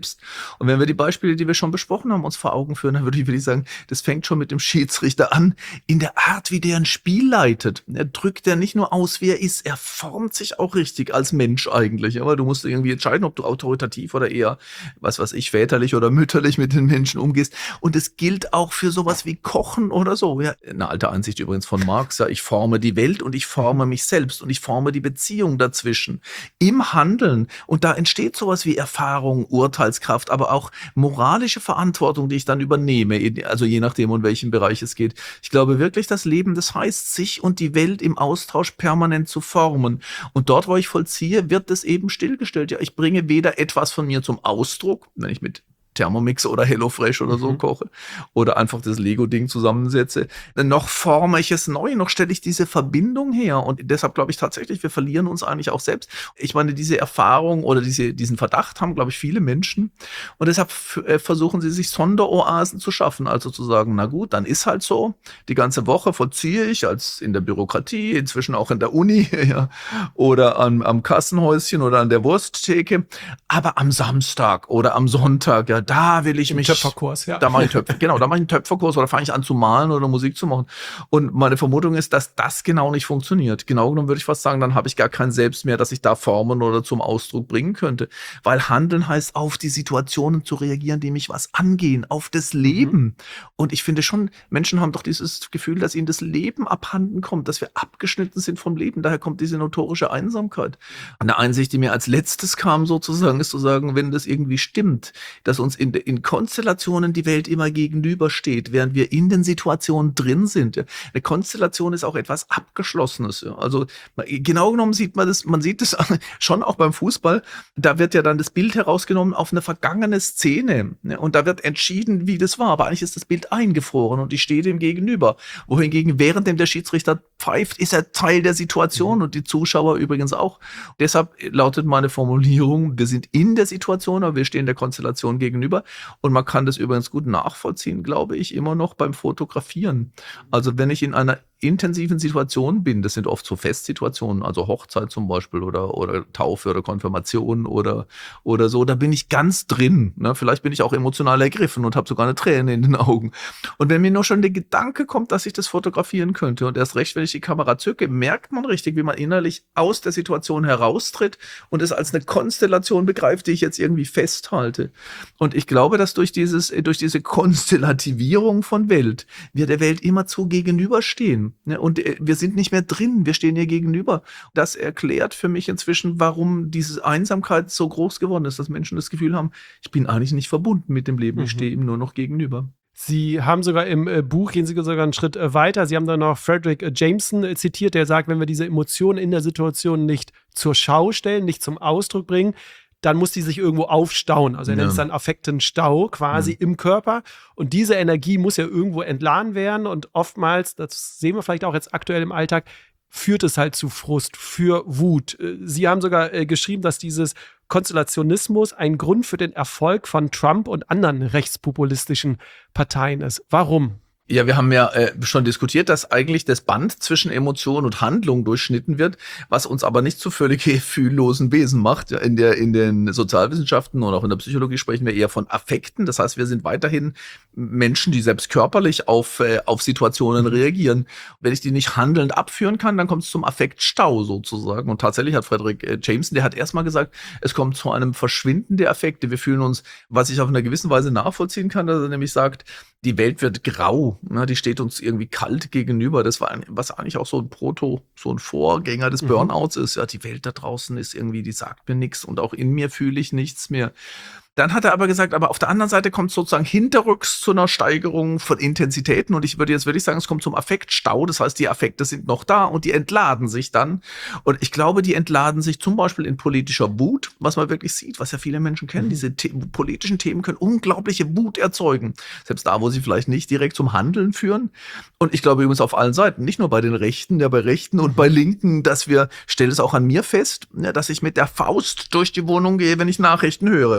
Und wenn wir die Beispiele, die wir schon besprochen haben, uns vor Augen führen, dann würde ich, würde ich sagen, das fängt schon mit dem Schiedsrichter an, in der Art, wie der ein Spiel leitet. Er drückt ja nicht nur aus, wie er ist, er formt sich auch richtig als Mensch eigentlich. Aber du musst irgendwie entscheiden, ob du autoritativ oder eher, was weiß ich, väterlich oder mütterlich mit den Menschen umgehst. Und es gilt auch für sowas wie Kochen oder so. Ja, eine alte Ansicht übrigens von Marx, ja, ich forme die Welt und ich forme mich selbst und ich forme die Beziehung dazwischen. Im Handeln. Und da entsteht sowas wie Erfahrung, Urteilskraft, aber auch moralische Verantwortung, die ich dann übernehme, also je nachdem, um welchen Bereich es geht. Ich glaube wirklich, das Leben, das heißt, sich und die Welt im Austausch permanent zu formen. Und dort, wo ich vollziehe, wird es eben stillgestellt. Ja, ich bringe weder etwas von mir zum Ausdruck, wenn ich mit Thermomix oder HelloFresh oder so mhm. koche oder einfach das Lego-Ding zusammensetze, noch forme ich es neu, noch stelle ich diese Verbindung her und deshalb glaube ich tatsächlich, wir verlieren uns eigentlich auch selbst. Ich meine, diese Erfahrung oder diese, diesen Verdacht haben, glaube ich, viele Menschen und deshalb f- äh, versuchen sie sich Sonderoasen zu schaffen, also zu sagen, na gut, dann ist halt so, die ganze Woche vollziehe ich als in der Bürokratie, inzwischen auch in der Uni ja, oder am, am Kassenhäuschen oder an der Wursttheke, aber am Samstag oder am Sonntag, ja, da will ich
Im
mich.
Töpferkurs, ja.
Da mache ich Töpfer, genau, da mache ich einen Töpferkurs oder fange ich an zu malen oder Musik zu machen. Und meine Vermutung ist, dass das genau nicht funktioniert. Genau genommen würde ich fast sagen, dann habe ich gar kein Selbst mehr, das ich da formen oder zum Ausdruck bringen könnte. Weil Handeln heißt, auf die Situationen zu reagieren, die mich was angehen, auf das Leben. Mhm. Und ich finde schon, Menschen haben doch dieses Gefühl, dass ihnen das Leben abhanden kommt, dass wir abgeschnitten sind vom Leben. Daher kommt diese notorische Einsamkeit. Eine Einsicht, die mir als letztes kam sozusagen, ist zu sagen, wenn das irgendwie stimmt, dass uns in, in Konstellationen die Welt immer gegenübersteht, während wir in den Situationen drin sind. Eine Konstellation ist auch etwas Abgeschlossenes. Also genau genommen sieht man das, man sieht das schon auch beim Fußball, da wird ja dann das Bild herausgenommen auf eine vergangene Szene und da wird entschieden, wie das war, aber eigentlich ist das Bild eingefroren und ich stehe dem gegenüber. Wohingegen währenddem der Schiedsrichter pfeift, ist er Teil der Situation mhm. und die Zuschauer übrigens auch. Deshalb lautet meine Formulierung, wir sind in der Situation, aber wir stehen der Konstellation gegenüber. Und man kann das übrigens gut nachvollziehen, glaube ich, immer noch beim Fotografieren. Also wenn ich in einer intensiven Situation bin, das sind oft so Festsituationen, also Hochzeit zum Beispiel oder, oder Taufe oder Konfirmation oder, oder so, da bin ich ganz drin. Ne? Vielleicht bin ich auch emotional ergriffen und habe sogar eine Träne in den Augen. Und wenn mir nur schon der Gedanke kommt, dass ich das fotografieren könnte und erst recht, wenn ich die Kamera zücke, merkt man richtig, wie man innerlich aus der Situation heraustritt und es als eine Konstellation begreift, die ich jetzt irgendwie festhalte. Und ich glaube, dass durch dieses, durch diese Konstellativierung von Welt wir der Welt immerzu gegenüberstehen. Und wir sind nicht mehr drin, wir stehen ihr gegenüber. Das erklärt für mich inzwischen, warum diese Einsamkeit so groß geworden ist, dass Menschen das Gefühl haben, ich bin eigentlich nicht verbunden mit dem Leben, ich stehe ihm nur noch gegenüber.
Sie haben sogar im äh, Buch, gehen Sie sogar einen Schritt äh, weiter, Sie haben da noch Frederick äh, Jameson äh, zitiert, der sagt, wenn wir diese Emotionen in der Situation nicht zur Schau stellen, nicht zum Ausdruck bringen, dann muss die sich irgendwo aufstauen. Also er nennt es dann Affektenstau quasi ja. im Körper. Und diese Energie muss ja irgendwo entladen werden. Und oftmals, das sehen wir vielleicht auch jetzt aktuell im Alltag, führt es halt zu Frust, für Wut. Sie haben sogar äh, geschrieben, dass dieses Konstellationismus ein Grund für den Erfolg von Trump und anderen rechtspopulistischen Parteien ist. Warum?
Ja, wir haben ja äh, schon diskutiert, dass eigentlich das Band zwischen Emotion und Handlung durchschnitten wird, was uns aber nicht zu völlig gefühllosen Wesen macht. In der, in den Sozialwissenschaften und auch in der Psychologie sprechen wir eher von Affekten. Das heißt, wir sind weiterhin Menschen, die selbst körperlich auf, äh, auf Situationen reagieren. Wenn ich die nicht handelnd abführen kann, dann kommt es zum Affektstau sozusagen. Und tatsächlich hat Frederick äh, Jameson, der hat erstmal gesagt, es kommt zu einem Verschwinden der Affekte. Wir fühlen uns, was ich auf einer gewissen Weise nachvollziehen kann, dass er nämlich sagt, die Welt wird grau, ne, die steht uns irgendwie kalt gegenüber. Das war ein, was eigentlich auch so ein Proto, so ein Vorgänger des Burnouts mhm. ist. Ja, die Welt da draußen ist irgendwie, die sagt mir nichts und auch in mir fühle ich nichts mehr. Dann hat er aber gesagt, aber auf der anderen Seite kommt es sozusagen hinterrücks zu einer Steigerung von Intensitäten und ich würde jetzt wirklich sagen, es kommt zum Affektstau, das heißt, die Affekte sind noch da und die entladen sich dann und ich glaube, die entladen sich zum Beispiel in politischer Wut, was man wirklich sieht, was ja viele Menschen kennen, mhm. diese The- politischen Themen können unglaubliche Wut erzeugen, selbst da, wo sie vielleicht nicht direkt zum Handeln führen und ich glaube übrigens auf allen Seiten, nicht nur bei den Rechten, ja bei Rechten und bei Linken, dass wir, stelle es auch an mir fest, ja, dass ich mit der Faust durch die Wohnung gehe, wenn ich Nachrichten höre und denke,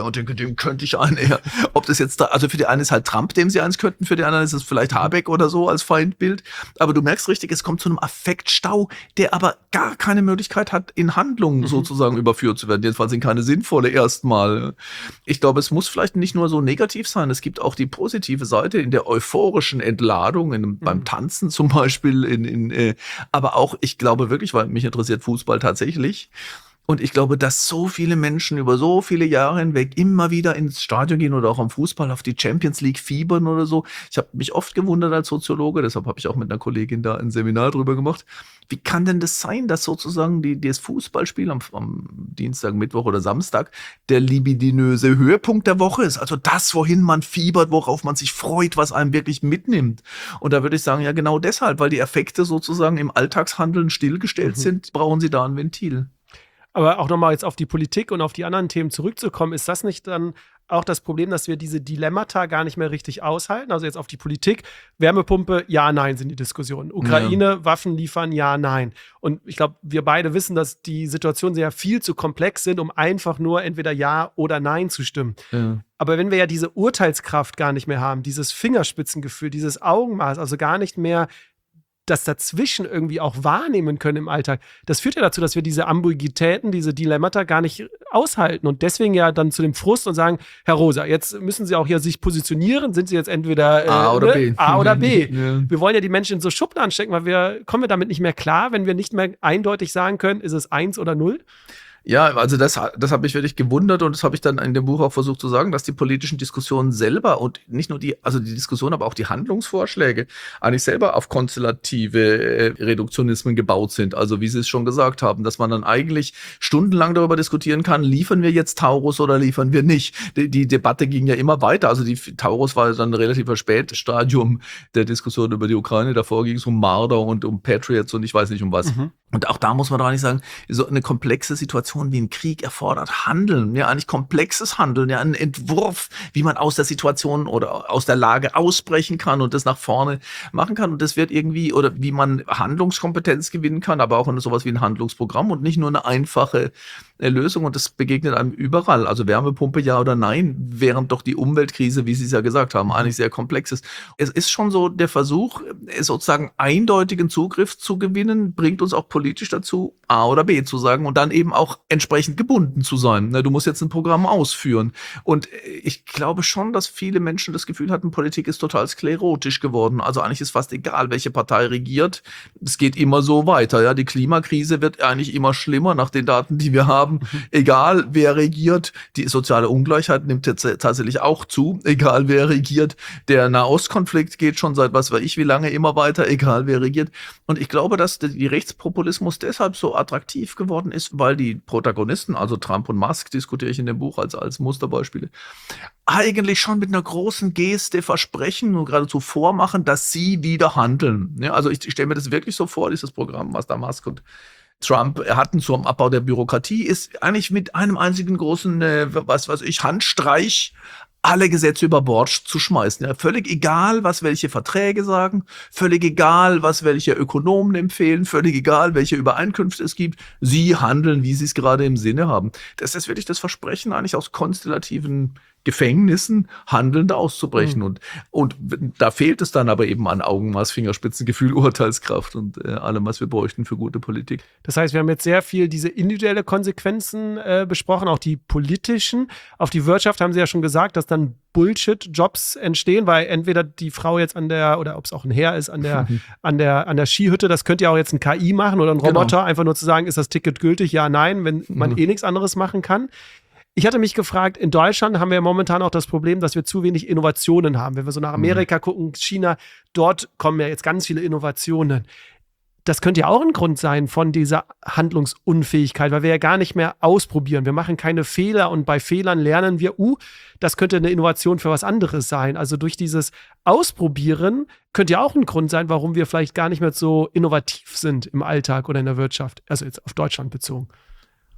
dem könnte ich eine, ja. Ob das jetzt, da, also für die einen ist halt Trump, dem sie eins könnten, für die anderen ist es vielleicht Habeck oder so als Feindbild. Aber du merkst richtig, es kommt zu einem Affektstau, der aber gar keine Möglichkeit hat, in Handlungen mhm. sozusagen überführt zu werden. Jedenfalls in keine sinnvolle erstmal. Ich glaube, es muss vielleicht nicht nur so negativ sein. Es gibt auch die positive Seite in der euphorischen Entladung, in, mhm. beim Tanzen zum Beispiel. In, in, äh, aber auch, ich glaube wirklich, weil mich interessiert Fußball tatsächlich. Und ich glaube, dass so viele Menschen über so viele Jahre hinweg immer wieder ins Stadion gehen oder auch am Fußball auf die Champions League fiebern oder so. Ich habe mich oft gewundert als Soziologe, deshalb habe ich auch mit einer Kollegin da ein Seminar drüber gemacht. Wie kann denn das sein, dass sozusagen die, das Fußballspiel am, am Dienstag, Mittwoch oder Samstag der libidinöse Höhepunkt der Woche ist? Also das, wohin man fiebert, worauf man sich freut, was einem wirklich mitnimmt. Und da würde ich sagen, ja genau deshalb, weil die Affekte sozusagen im Alltagshandeln stillgestellt mhm. sind, brauchen sie da ein Ventil.
Aber auch nochmal jetzt auf die Politik und auf die anderen Themen zurückzukommen, ist das nicht dann auch das Problem, dass wir diese Dilemmata gar nicht mehr richtig aushalten? Also jetzt auf die Politik, Wärmepumpe, ja, nein sind die Diskussionen. Ukraine, ja. Waffen liefern, ja, nein. Und ich glaube, wir beide wissen, dass die Situationen sehr viel zu komplex sind, um einfach nur entweder ja oder nein zu stimmen. Ja. Aber wenn wir ja diese Urteilskraft gar nicht mehr haben, dieses Fingerspitzengefühl, dieses Augenmaß, also gar nicht mehr das dazwischen irgendwie auch wahrnehmen können im Alltag, das führt ja dazu, dass wir diese Ambiguitäten, diese Dilemmata gar nicht aushalten und deswegen ja dann zu dem Frust und sagen, Herr Rosa, jetzt müssen Sie auch hier sich positionieren, sind Sie jetzt entweder äh,
A oder
ne?
B.
A oder B.
Ja.
Wir wollen ja die Menschen in so Schubladen stecken, weil wir kommen wir damit nicht mehr klar, wenn wir nicht mehr eindeutig sagen können, ist es eins oder null?
Ja, also das, das hat mich wirklich gewundert und das habe ich dann in dem Buch auch versucht zu sagen, dass die politischen Diskussionen selber und nicht nur die, also die Diskussion, aber auch die Handlungsvorschläge eigentlich selber auf konstellative äh, Reduktionismen gebaut sind. Also wie Sie es schon gesagt haben, dass man dann eigentlich stundenlang darüber diskutieren kann, liefern wir jetzt Taurus oder liefern wir nicht. Die, die Debatte ging ja immer weiter. Also die Taurus war dann ein relativ spätes Stadium der Diskussion über die Ukraine. Davor ging es um Marder und um Patriots und ich weiß nicht um was. Mhm. Und auch da muss man doch nicht sagen, so eine komplexe Situation wie ein Krieg erfordert Handeln, ja eigentlich komplexes Handeln, ja ein Entwurf, wie man aus der Situation oder aus der Lage ausbrechen kann und das nach vorne machen kann und das wird irgendwie, oder wie man Handlungskompetenz gewinnen kann, aber auch in sowas wie ein Handlungsprogramm und nicht nur eine einfache Lösung und das begegnet einem überall, also Wärmepumpe ja oder nein, während doch die Umweltkrise, wie Sie es ja gesagt haben, eigentlich sehr komplex ist. Es ist schon so der Versuch, sozusagen eindeutigen Zugriff zu gewinnen, bringt uns auch politisch dazu, A oder B zu sagen und dann eben auch entsprechend gebunden zu sein. Du musst jetzt ein Programm ausführen. Und ich glaube schon, dass viele Menschen das Gefühl hatten, Politik ist total sklerotisch geworden. Also eigentlich ist fast egal, welche Partei regiert. Es geht immer so weiter. Ja, die Klimakrise wird eigentlich immer schlimmer nach den Daten, die wir haben. Egal, wer regiert. Die soziale Ungleichheit nimmt jetzt tatsächlich auch zu. Egal, wer regiert. Der Nahostkonflikt geht schon seit was weiß ich wie lange immer weiter. Egal, wer regiert. Und ich glaube, dass die Rechtspopulismus deshalb so attraktiv geworden ist, weil die Protagonisten, also Trump und Musk, diskutiere ich in dem Buch als, als Musterbeispiele, eigentlich schon mit einer großen Geste versprechen und geradezu vormachen, dass sie wieder handeln. Ja, also ich, ich stelle mir das wirklich so vor, dieses Programm, was da Musk und Trump hatten zum Abbau der Bürokratie, ist eigentlich mit einem einzigen großen, äh, was weiß ich, Handstreich alle Gesetze über Bord zu schmeißen. Ja, völlig egal, was welche Verträge sagen, völlig egal, was welche Ökonomen empfehlen, völlig egal, welche Übereinkünfte es gibt. Sie handeln, wie sie es gerade im Sinne haben. Das ist wirklich das Versprechen, eigentlich aus konstellativen Gefängnissen handelnd auszubrechen. Mhm. Und, und da fehlt es dann aber eben an Augenmaß, Fingerspitzengefühl, Urteilskraft und äh, allem, was wir bräuchten für gute Politik.
Das heißt, wir haben jetzt sehr viel diese individuelle Konsequenzen äh, besprochen, auch die politischen. Auf die Wirtschaft haben Sie ja schon gesagt, dass dann Bullshit-Jobs entstehen, weil entweder die Frau jetzt an der, oder ob es auch ein Herr ist, an der, mhm. an der, an der Skihütte, das könnte ja auch jetzt ein K I machen oder ein Roboter, genau. Einfach nur zu sagen, ist das Ticket gültig? Ja, nein, wenn man mhm. eh nichts anderes machen kann. Ich hatte mich gefragt, in Deutschland haben wir momentan auch das Problem, dass wir zu wenig Innovationen haben. Wenn wir so nach Amerika mhm. gucken, China, dort kommen ja jetzt ganz viele Innovationen. Das könnte ja auch ein Grund sein von dieser Handlungsunfähigkeit, weil wir ja gar nicht mehr ausprobieren. Wir machen keine Fehler und bei Fehlern lernen wir, uh, das könnte eine Innovation für was anderes sein. Also durch dieses Ausprobieren könnte ja auch ein Grund sein, warum wir vielleicht gar nicht mehr so innovativ sind im Alltag oder in der Wirtschaft. Also jetzt auf Deutschland bezogen.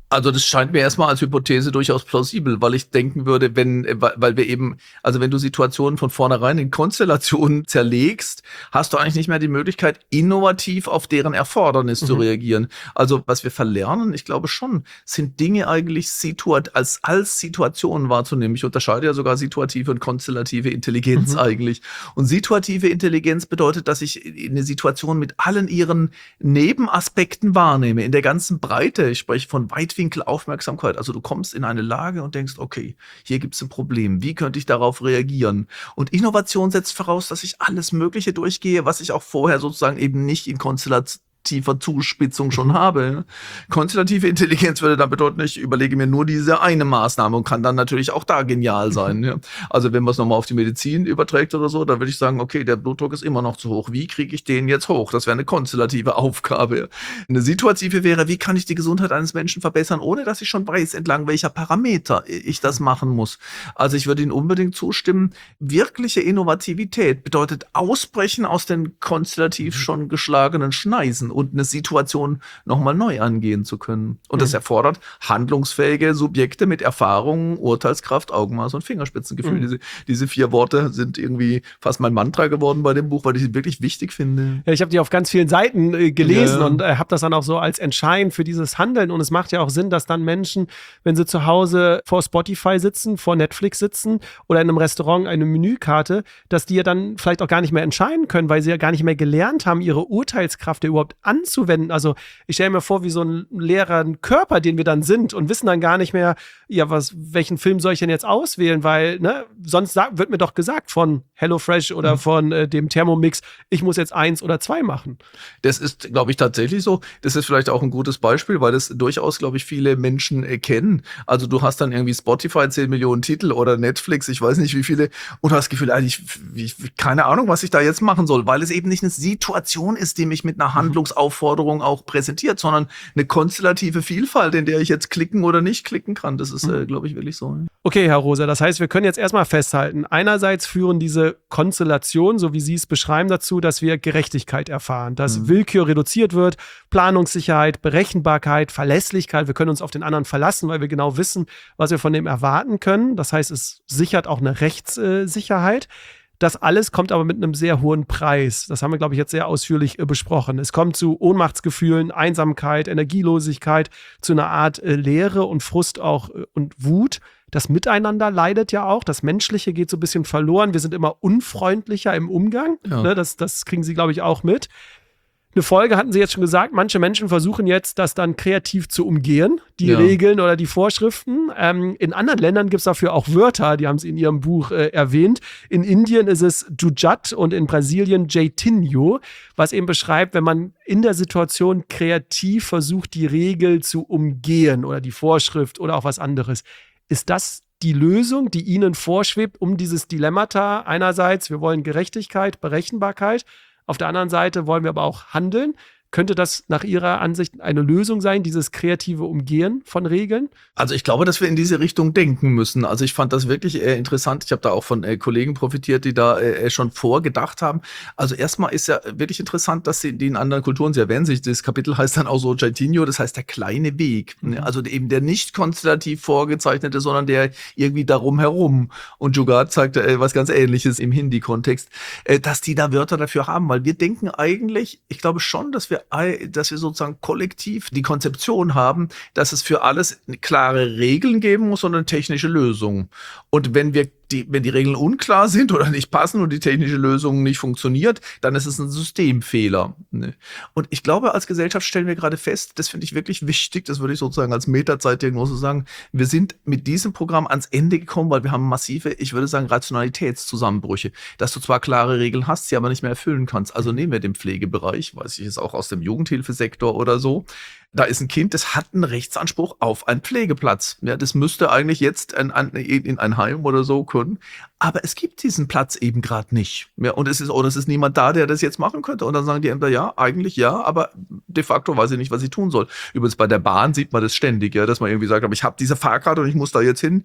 Also das scheint mir erstmal als Hypothese durchaus plausibel, weil ich denken würde, wenn, weil wir eben, also wenn du Situationen von vornherein in Konstellationen zerlegst, hast du eigentlich nicht mehr die Möglichkeit, innovativ auf deren Erfordernis mhm. zu reagieren. Also was wir verlernen, ich glaube schon, sind Dinge eigentlich situat als, als Situationen wahrzunehmen. Ich unterscheide ja sogar situative und konstellative Intelligenz mhm. eigentlich. Und situative Intelligenz bedeutet, dass ich eine Situation mit allen ihren Nebenaspekten wahrnehme, in der ganzen Breite. Ich spreche von weit Weitwinkelaufmerksamkeit. Also du kommst in eine Lage und denkst, okay, hier gibt es ein Problem. Wie könnte ich darauf reagieren? Und Innovation setzt voraus, dass ich alles Mögliche durchgehe, was ich auch vorher sozusagen eben nicht in Konstellation tiefer Zuspitzung schon habe. Konstellative Intelligenz würde dann bedeuten, ich überlege mir nur diese eine Maßnahme und kann dann natürlich auch da genial sein. Ja. Also wenn man es nochmal auf die Medizin überträgt oder so, dann würde ich sagen, okay, der Blutdruck ist immer noch zu hoch. Wie kriege ich den jetzt hoch? Das wäre eine konstellative Aufgabe. Eine situative wäre, wie kann ich die Gesundheit eines Menschen verbessern, ohne dass ich schon weiß, entlang welcher Parameter ich das machen muss. Also ich würde Ihnen unbedingt zustimmen, wirkliche Innovativität bedeutet Ausbrechen aus den konstellativ schon geschlagenen Schneisen und eine Situation nochmal neu angehen zu können. Und das erfordert handlungsfähige Subjekte mit Erfahrung, Urteilskraft, Augenmaß und Fingerspitzengefühl. Mhm. Diese, diese vier Worte sind irgendwie fast mein Mantra geworden bei dem Buch, weil ich sie wirklich wichtig finde.
Ja, ich habe die auf ganz vielen Seiten äh, gelesen ja. und äh, habe das dann auch so als entscheidend für dieses Handeln. Und es macht ja auch Sinn, dass dann Menschen, wenn sie zu Hause vor Spotify sitzen, vor Netflix sitzen oder in einem Restaurant eine Menükarte, dass die ja dann vielleicht auch gar nicht mehr entscheiden können, weil sie ja gar nicht mehr gelernt haben, ihre Urteilskraft ja überhaupt anzuwenden. Also ich stelle mir vor, wie so ein leeren Körper, den wir dann sind und wissen dann gar nicht mehr, ja, was, welchen Film soll ich denn jetzt auswählen, weil, ne, sonst sag, wird mir doch gesagt von HelloFresh oder mhm. von äh, dem Thermomix, ich muss jetzt eins oder zwei machen.
Das ist, glaube ich, tatsächlich so. Das ist vielleicht auch ein gutes Beispiel, weil das durchaus, glaube ich, viele Menschen erkennen. Also du hast dann irgendwie Spotify, zehn Millionen Titel oder Netflix, ich weiß nicht wie viele, und hast das Gefühl, eigentlich, ich, keine Ahnung, was ich da jetzt machen soll, weil es eben nicht eine Situation ist, die mich mit einer Handlungsaufforderung auch präsentiert, sondern eine konstellative Vielfalt, in der ich jetzt klicken oder nicht klicken kann. Das ist, äh, glaube ich, wirklich so.
Okay, Herr Rosa, das heißt, wir können jetzt erstmal festhalten, einerseits führen diese Konstellationen, so wie Sie es beschreiben, dazu, dass wir Gerechtigkeit erfahren, dass mhm. Willkür reduziert wird, Planungssicherheit, Berechenbarkeit, Verlässlichkeit. Wir können uns auf den anderen verlassen, weil wir genau wissen, was wir von dem erwarten können. Das heißt, es sichert auch eine Rechtssicherheit. Das alles kommt aber mit einem sehr hohen Preis. Das haben wir, glaube ich, jetzt sehr ausführlich äh, besprochen. Es kommt zu Ohnmachtsgefühlen, Einsamkeit, Energielosigkeit, zu einer Art äh, Leere und Frust auch äh, und Wut. Das Miteinander leidet ja auch. Das Menschliche geht so ein bisschen verloren. Wir sind immer unfreundlicher im Umgang. Ja. Ne, das, das kriegen Sie, glaube ich, auch mit. Eine Folge hatten Sie jetzt schon gesagt, manche Menschen versuchen jetzt, das dann kreativ zu umgehen, die ja. Regeln oder die Vorschriften. Ähm, in anderen Ländern gibt es dafür auch Wörter, die haben Sie in Ihrem Buch äh, erwähnt. In Indien ist es Jujat und in Brasilien Jeitinho, was eben beschreibt, wenn man in der Situation kreativ versucht, die Regel zu umgehen oder die Vorschrift oder auch was anderes. Ist das die Lösung, die Ihnen vorschwebt, um dieses Dilemmata? Einerseits, wir wollen Gerechtigkeit, Berechenbarkeit. Auf der anderen Seite wollen wir aber auch handeln. Könnte das nach Ihrer Ansicht eine Lösung sein, dieses kreative Umgehen von Regeln?
Also ich glaube, dass wir in diese Richtung denken müssen. Also ich fand das wirklich äh, interessant. Ich habe da auch von äh, Kollegen profitiert, die da äh, schon vorgedacht haben. Also erstmal ist ja wirklich interessant, dass sie die in anderen Kulturen, Sie erwähnen sich, das Kapitel heißt dann auch so Jeitinho, das heißt der kleine Weg. Mhm. Also eben der nicht konstellativ vorgezeichnete, sondern der irgendwie darum herum. Und Jugaad zeigt äh, was ganz Ähnliches im Hindi-Kontext, äh, dass die da Wörter dafür haben. Weil wir denken eigentlich, ich glaube schon, dass wir dass wir sozusagen kollektiv die Konzeption haben, dass es für alles klare Regeln geben muss und eine technische Lösung. Und wenn wir die, wenn die Regeln unklar sind oder nicht passen und die technische Lösung nicht funktioniert, dann ist es ein Systemfehler. Und ich glaube, als Gesellschaft stellen wir gerade fest, das finde ich wirklich wichtig, das würde ich sozusagen als Metazeitdiagnose sagen, wir sind mit diesem Programm ans Ende gekommen, weil wir haben massive, ich würde sagen, Rationalitätszusammenbrüche, dass du zwar klare Regeln hast, sie aber nicht mehr erfüllen kannst. Also nehmen wir den Pflegebereich, weiß ich jetzt auch aus dem Jugendhilfesektor oder so. Da ist ein Kind, das hat einen Rechtsanspruch auf einen Pflegeplatz. Ja, das müsste eigentlich jetzt in, in ein Heim oder so können. Aber es gibt diesen Platz eben gerade nicht. Ja, und es ist, oder es ist niemand da, der das jetzt machen könnte. Und dann sagen die Ämter, ja, eigentlich ja, aber de facto weiß ich nicht, was ich tun soll. Übrigens bei der Bahn sieht man das ständig, ja, dass man irgendwie sagt, aber ich habe diese Fahrkarte und ich muss da jetzt hin.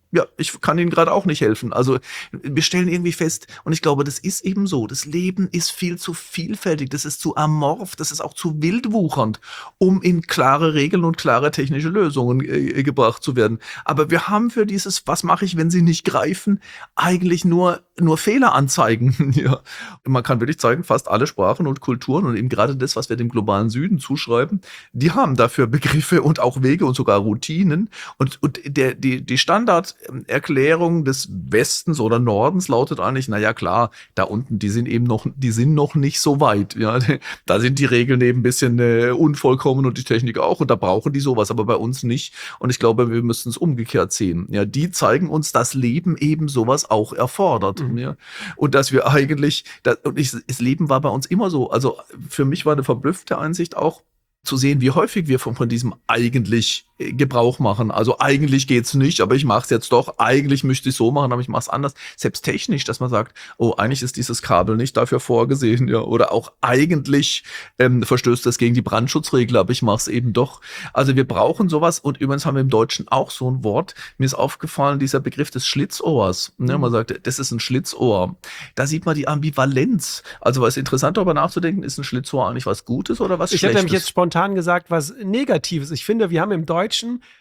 Ja, ich kann Ihnen gerade auch nicht helfen. Also wir stellen irgendwie fest, und ich glaube, das ist eben so, das Leben ist viel zu vielfältig, das ist zu amorph, das ist auch zu wildwuchernd, um in klare Regeln und klare technische Lösungen äh, gebracht zu werden. Aber wir haben für dieses, was mache ich, wenn sie nicht greifen, eigentlich nur nur Fehleranzeigen. Ja. Man kann wirklich zeigen, fast alle Sprachen und Kulturen und eben gerade das, was wir dem globalen Süden zuschreiben, die haben dafür Begriffe und auch Wege und sogar Routinen. Und, und der, die, die Standarderklärung des Westens oder Nordens lautet eigentlich, naja klar, da unten, die sind eben noch, die sind noch nicht so weit. Ja. Da sind die Regeln eben ein bisschen äh, unvollkommen und die Technik auch und da brauchen die sowas, aber bei uns nicht. Und ich glaube, wir müssen es umgekehrt sehen. Ja, die zeigen uns, dass Leben eben sowas auch erfordert. Mhm. Ja. Und dass wir eigentlich, das, und ich, das Leben war bei uns immer so. Also für mich war eine verblüffte Einsicht auch, zu sehen, wie häufig wir von, von diesem eigentlich Gebrauch machen. Also eigentlich geht's nicht, aber ich mache es jetzt doch. Eigentlich müsste ich so machen, aber ich mache es anders. Selbst technisch, dass man sagt, oh, eigentlich ist dieses Kabel nicht dafür vorgesehen, ja. Oder auch eigentlich ähm, verstößt das gegen die Brandschutzregel, aber ich mache es eben doch. Also wir brauchen sowas. Und übrigens haben wir im Deutschen auch so ein Wort. Mir ist aufgefallen, dieser Begriff des Schlitzohrs. Ne? Man sagt, das ist ein Schlitzohr. Da sieht man die Ambivalenz. Also was interessant darüber nachzudenken, ist ein Schlitzohr eigentlich was Gutes oder was
ich
Schlechtes?
Ich hätte nämlich jetzt spontan gesagt, was Negatives. Ich finde, wir haben im Deutschen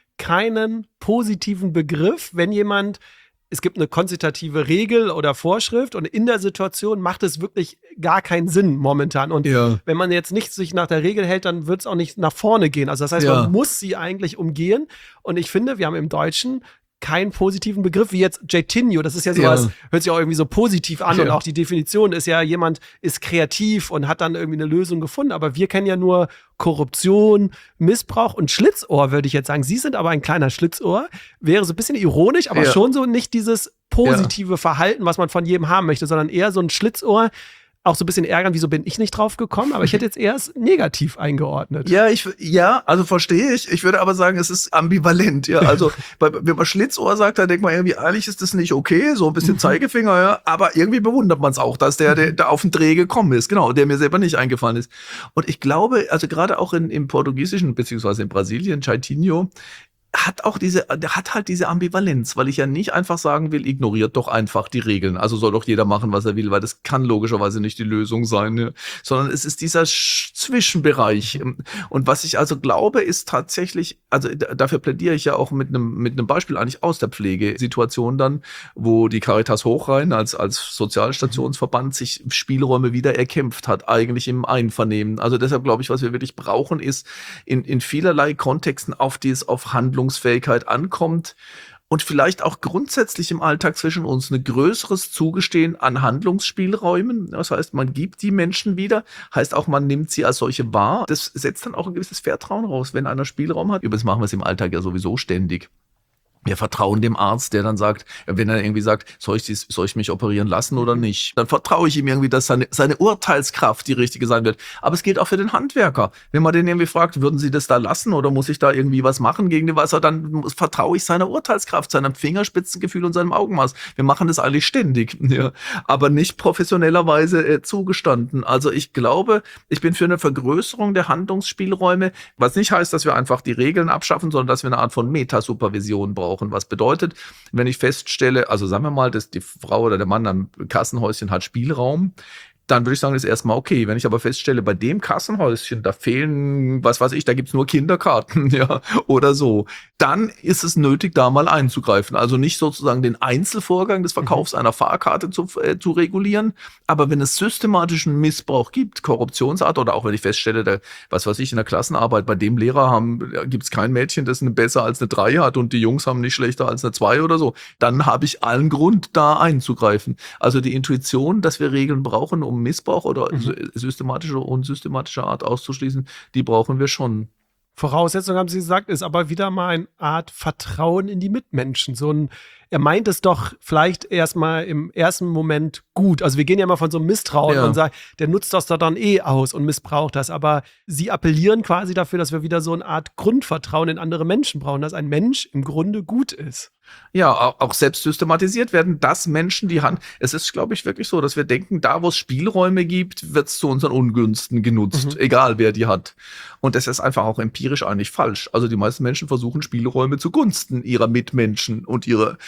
keinen positiven Begriff, wenn jemand, es gibt eine konzitative Regel oder Vorschrift und in der Situation macht es wirklich gar keinen Sinn momentan. Und ja. wenn man jetzt nicht sich nach der Regel hält, dann wird es auch nicht nach vorne gehen. Also das heißt, ja. man muss sie eigentlich umgehen. Und ich finde, wir haben im Deutschen keinen positiven Begriff, wie jetzt Jaitinho, das ist ja sowas, ja. hört sich auch irgendwie so positiv an ja. und auch die Definition ist ja, jemand ist kreativ und hat dann irgendwie eine Lösung gefunden, aber wir kennen ja nur Korruption, Missbrauch und Schlitzohr, würde ich jetzt sagen. Sie sind aber ein kleiner Schlitzohr, wäre so ein bisschen ironisch, aber ja. schon so nicht dieses positive ja. Verhalten, was man von jedem haben möchte, sondern eher so ein Schlitzohr, auch so ein bisschen ärgern, wieso bin ich nicht drauf gekommen, aber ich hätte jetzt eher es negativ eingeordnet.
Ja, ich, ja, also verstehe ich. Ich würde aber sagen, es ist ambivalent. Ja, also wenn man Schlitzohr sagt, dann denkt man irgendwie, eigentlich ist das nicht okay, so ein bisschen Zeigefinger, ja, aber irgendwie bewundert man es auch, dass der, der, der auf den Dreh gekommen ist, genau, der mir selber nicht eingefallen ist. Und ich glaube, also gerade auch in, im Portugiesischen, beziehungsweise in Brasilien, Jaitinho, hat auch diese, der hat halt diese Ambivalenz, weil ich ja nicht einfach sagen will, ignoriert doch einfach die Regeln. Also soll doch jeder machen, was er will, weil das kann logischerweise nicht die Lösung sein, ne? Sondern es ist dieser Sch- Zwischenbereich. Und was ich also glaube, ist tatsächlich, also dafür plädiere ich ja auch mit einem mit einem Beispiel eigentlich aus der Pflegesituation dann, wo die Caritas Hochrhein als als Sozialstationsverband sich Spielräume wieder erkämpft hat, eigentlich im Einvernehmen. Also deshalb glaube ich, was wir wirklich brauchen, ist in in vielerlei Kontexten auf dieses auf Handlung Fähigkeit ankommt und vielleicht auch grundsätzlich im Alltag zwischen uns ein größeres Zugestehen an Handlungsspielräumen. Das heißt, man gibt die Menschen wieder, heißt auch, man nimmt sie als solche wahr. Das setzt dann auch ein gewisses Vertrauen raus, wenn einer Spielraum hat. Übrigens machen wir es im Alltag ja sowieso ständig. Wir vertrauen dem Arzt, der dann sagt, wenn er irgendwie sagt, soll ich, dies, soll ich mich operieren lassen oder nicht? Dann vertraue ich ihm irgendwie, dass seine, seine Urteilskraft die richtige sein wird. Aber es gilt auch für den Handwerker. Wenn man den irgendwie fragt, würden Sie das da lassen oder muss ich da irgendwie was machen gegen den Wasser, dann vertraue ich seiner Urteilskraft, seinem Fingerspitzengefühl und seinem Augenmaß. Wir machen das eigentlich ständig, ja, aber nicht professionellerweise äh, zugestanden. Also ich glaube, ich bin für eine Vergrößerung der Handlungsspielräume, was nicht heißt, dass wir einfach die Regeln abschaffen, sondern dass wir eine Art von Metasupervision brauchen. Was bedeutet, wenn ich feststelle, also sagen wir mal, dass die Frau oder der Mann am Kassenhäuschen hat Spielraum, dann würde ich sagen, das ist erstmal okay. Wenn ich aber feststelle, bei dem Kassenhäuschen, da fehlen, was weiß ich, da gibt's nur Kinderkarten, ja, oder so, dann ist es nötig, da mal einzugreifen. Also nicht sozusagen den Einzelvorgang des Verkaufs einer Fahrkarte zu, äh, zu regulieren, aber wenn es systematischen Missbrauch gibt, Korruptionsart oder auch wenn ich feststelle, da, was weiß ich, in der Klassenarbeit, bei dem Lehrer haben, gibt's kein Mädchen, das eine besser als eine drei hat und die Jungs haben nicht schlechter als eine zwei oder so, dann habe ich allen Grund, da einzugreifen. Also die Intuition, dass wir Regeln brauchen, um Missbrauch oder mhm. systematische und unsystematische Art auszuschließen, die brauchen wir schon.
Voraussetzung, haben Sie gesagt, ist aber wieder mal eine Art Vertrauen in die Mitmenschen. So ein, er meint es doch vielleicht erstmal im ersten Moment gut. Also wir gehen ja mal von so einem Misstrauen ja. und sagen, der nutzt das da dann eh aus und missbraucht das. Aber Sie appellieren quasi dafür, dass wir wieder so eine Art Grundvertrauen in andere Menschen brauchen, dass ein Mensch im Grunde gut ist.
Ja, auch selbst systematisiert werden, dass Menschen die Hand, es ist, glaube ich, wirklich so, dass wir denken, da wo es Spielräume gibt, wird es zu unseren Ungünsten genutzt, mhm. egal wer die hat. Und das ist einfach auch empirisch eigentlich falsch. Also die meisten Menschen versuchen Spielräume zugunsten ihrer Mitmenschen und ihrer,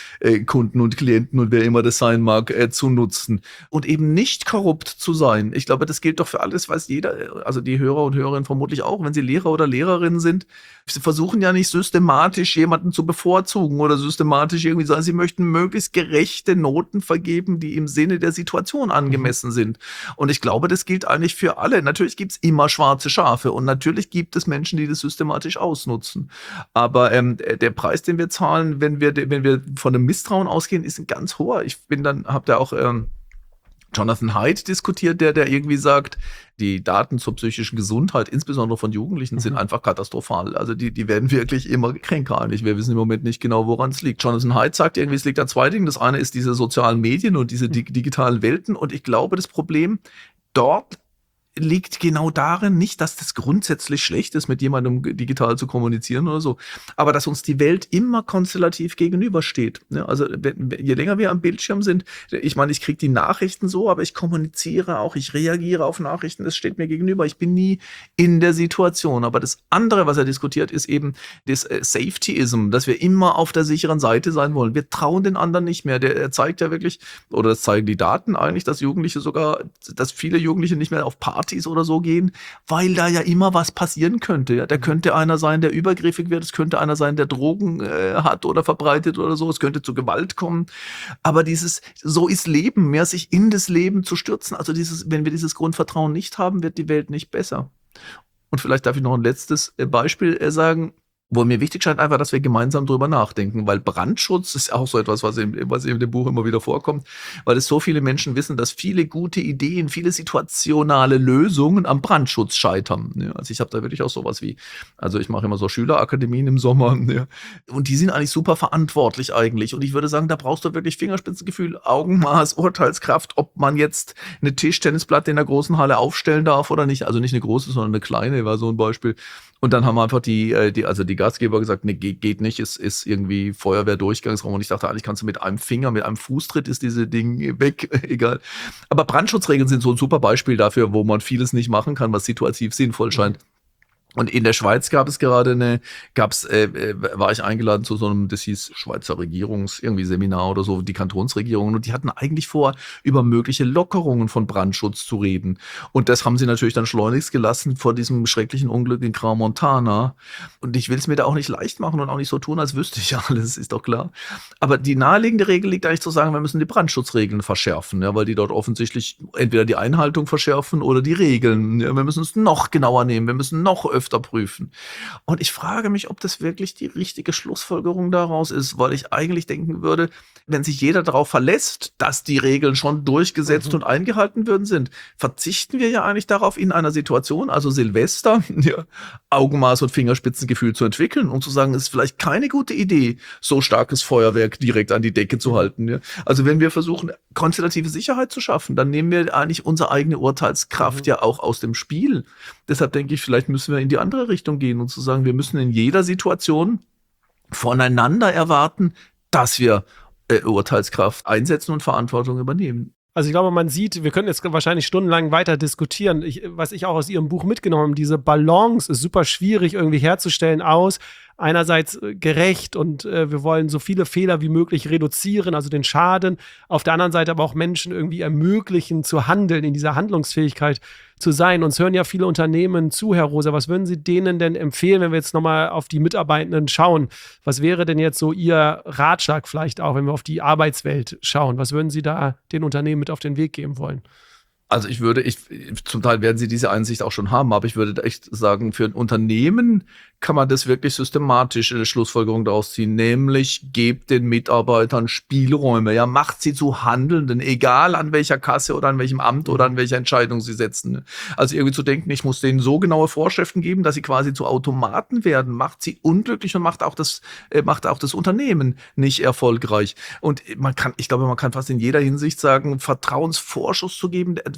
äh, Kunden und Klienten und wer immer das sein mag, äh, zu nutzen. Und eben nicht korrupt zu sein. Ich glaube, das gilt doch für alles, weiß jeder, also die Hörer und Hörerinnen vermutlich auch, wenn sie Lehrer oder Lehrerinnen sind. Sie versuchen ja nicht systematisch jemanden zu bevorzugen oder systematisch irgendwie sagen, sie möchten möglichst gerechte Noten vergeben, die im Sinne der Situation angemessen sind. Und ich glaube, das gilt eigentlich für alle. Natürlich gibt es immer schwarze Schafe und natürlich gibt es Menschen, die das systematisch ausnutzen. Aber ähm, der Preis, den wir zahlen, wenn wir, wenn wir von einem Misstrauen ausgehen, ist ein ganz hoher. Ich bin dann, habt ihr auch ähm, Jonathan Haidt diskutiert, der, der irgendwie sagt, die Daten zur psychischen Gesundheit, insbesondere von Jugendlichen, sind einfach katastrophal. Also die, die werden wirklich immer kränker eigentlich. Wir wissen im Moment nicht genau, woran es liegt. Jonathan Haidt sagt irgendwie, es liegt an zwei Dingen. Das eine ist diese sozialen Medien und diese dig- digitalen Welten. Und ich glaube, das Problem dort liegt genau darin, nicht, dass das grundsätzlich schlecht ist, mit jemandem digital zu kommunizieren oder so, aber dass uns die Welt immer konstellativ gegenübersteht. Ja, also wenn, je länger wir am Bildschirm sind, ich meine, ich kriege die Nachrichten so, aber ich kommuniziere auch, ich reagiere auf Nachrichten, es steht mir gegenüber, ich bin nie in der Situation. Aber das andere, was er diskutiert, ist eben das äh, Safetyism, dass wir immer auf der sicheren Seite sein wollen. Wir trauen den anderen nicht mehr. Der, der zeigt ja wirklich, oder das zeigen die Daten eigentlich, dass Jugendliche sogar, dass viele Jugendliche nicht mehr auf Partys oder so gehen, weil da ja immer was passieren könnte. Ja, da könnte einer sein, der übergriffig wird, es könnte einer sein, der Drogen äh, hat oder verbreitet oder so, es könnte zu Gewalt kommen. Aber dieses, so ist Leben, mehr sich in das Leben zu stürzen. Also dieses, wenn wir dieses Grundvertrauen nicht haben, wird die Welt nicht besser. Und vielleicht darf ich noch ein letztes Beispiel sagen. Wo mir wichtig scheint einfach, dass wir gemeinsam drüber nachdenken, weil Brandschutz ist auch so etwas, was in, was in dem Buch immer wieder vorkommt, weil es so viele Menschen wissen, dass viele gute Ideen, viele situationale Lösungen am Brandschutz scheitern. Ja, also ich habe da wirklich auch sowas wie, also ich mache immer so Schülerakademien im Sommer, ja, und die sind eigentlich super verantwortlich eigentlich. Und ich würde sagen, da brauchst du wirklich Fingerspitzengefühl, Augenmaß, Urteilskraft, ob man jetzt eine Tischtennisplatte in der großen Halle aufstellen darf oder nicht. Also nicht eine große, sondern eine kleine, war so ein Beispiel. Und dann haben wir einfach die, die, also die Gastgeber gesagt, nee, geht nicht, es ist irgendwie Feuerwehrdurchgangsraum. Und ich dachte, eigentlich kannst du mit einem Finger, mit einem Fußtritt ist diese Ding weg, egal. Aber Brandschutzregeln sind so ein super Beispiel dafür, wo man vieles nicht machen kann, was situativ sinnvoll scheint. Und in der Schweiz gab es gerade eine, gab's, äh, war ich eingeladen zu so einem, das hieß Schweizer Regierungs, irgendwie Seminar oder so, die Kantonsregierungen, und die hatten eigentlich vor, über mögliche Lockerungen von Brandschutz zu reden. Und das haben sie natürlich dann schleunigst gelassen vor diesem schrecklichen Unglück in Crans-Montana. Und ich will es mir da auch nicht leicht machen und auch nicht so tun, als wüsste ich alles, ist doch klar. Aber die naheliegende Regel liegt eigentlich zu sagen, wir müssen die Brandschutzregeln verschärfen, ja, weil die dort offensichtlich entweder die Einhaltung verschärfen oder die Regeln. Ja, wir müssen es noch genauer nehmen, wir müssen noch öfter prüfen. Und ich frage mich, ob das wirklich die richtige Schlussfolgerung daraus ist, weil ich eigentlich denken würde, wenn sich jeder darauf verlässt, dass die Regeln schon durchgesetzt mhm. und eingehalten würden sind, verzichten wir ja eigentlich darauf, in einer Situation, also Silvester, ja, Augenmaß und Fingerspitzengefühl zu entwickeln und zu sagen, es ist vielleicht keine gute Idee, so starkes Feuerwerk direkt an die Decke zu halten. Ja. Also wenn wir versuchen, konstellative Sicherheit zu schaffen, dann nehmen wir eigentlich unsere eigene Urteilskraft mhm. ja auch aus dem Spiel. Deshalb denke ich, vielleicht müssen wir in die andere Richtung gehen und zu sagen, wir müssen in jeder Situation voneinander erwarten, dass wir äh, Urteilskraft einsetzen und Verantwortung übernehmen.
Also ich glaube, man sieht, wir können jetzt wahrscheinlich stundenlang weiter diskutieren. Ich, was ich auch aus Ihrem Buch mitgenommen habe, diese Balance ist super schwierig irgendwie herzustellen aus. Einerseits gerecht und äh, wir wollen so viele Fehler wie möglich reduzieren, also den Schaden. Auf der anderen Seite aber auch Menschen irgendwie ermöglichen zu handeln, in dieser Handlungsfähigkeit zu sein. Uns hören ja viele Unternehmen zu, Herr Rosa. Was würden Sie denen denn empfehlen, wenn wir jetzt nochmal auf die Mitarbeitenden schauen? Was wäre denn jetzt so Ihr Ratschlag vielleicht auch, wenn wir auf die Arbeitswelt schauen? Was würden Sie da den Unternehmen mit auf den Weg geben wollen?
Also ich würde, ich, zum Teil werden Sie diese Einsicht auch schon haben, aber ich würde echt sagen, für ein Unternehmen kann man das wirklich systematisch in der Schlussfolgerung daraus ziehen, nämlich gebt den Mitarbeitern Spielräume, ja, macht sie zu Handelnden, egal an welcher Kasse oder an welchem Amt oder an welcher Entscheidung sie setzen. Also irgendwie zu denken, ich muss denen so genaue Vorschriften geben, dass sie quasi zu Automaten werden, macht sie unglücklich und macht auch das, äh, macht auch das Unternehmen nicht erfolgreich. Und man kann, ich glaube, man kann fast in jeder Hinsicht sagen, Vertrauensvorschuss zu geben,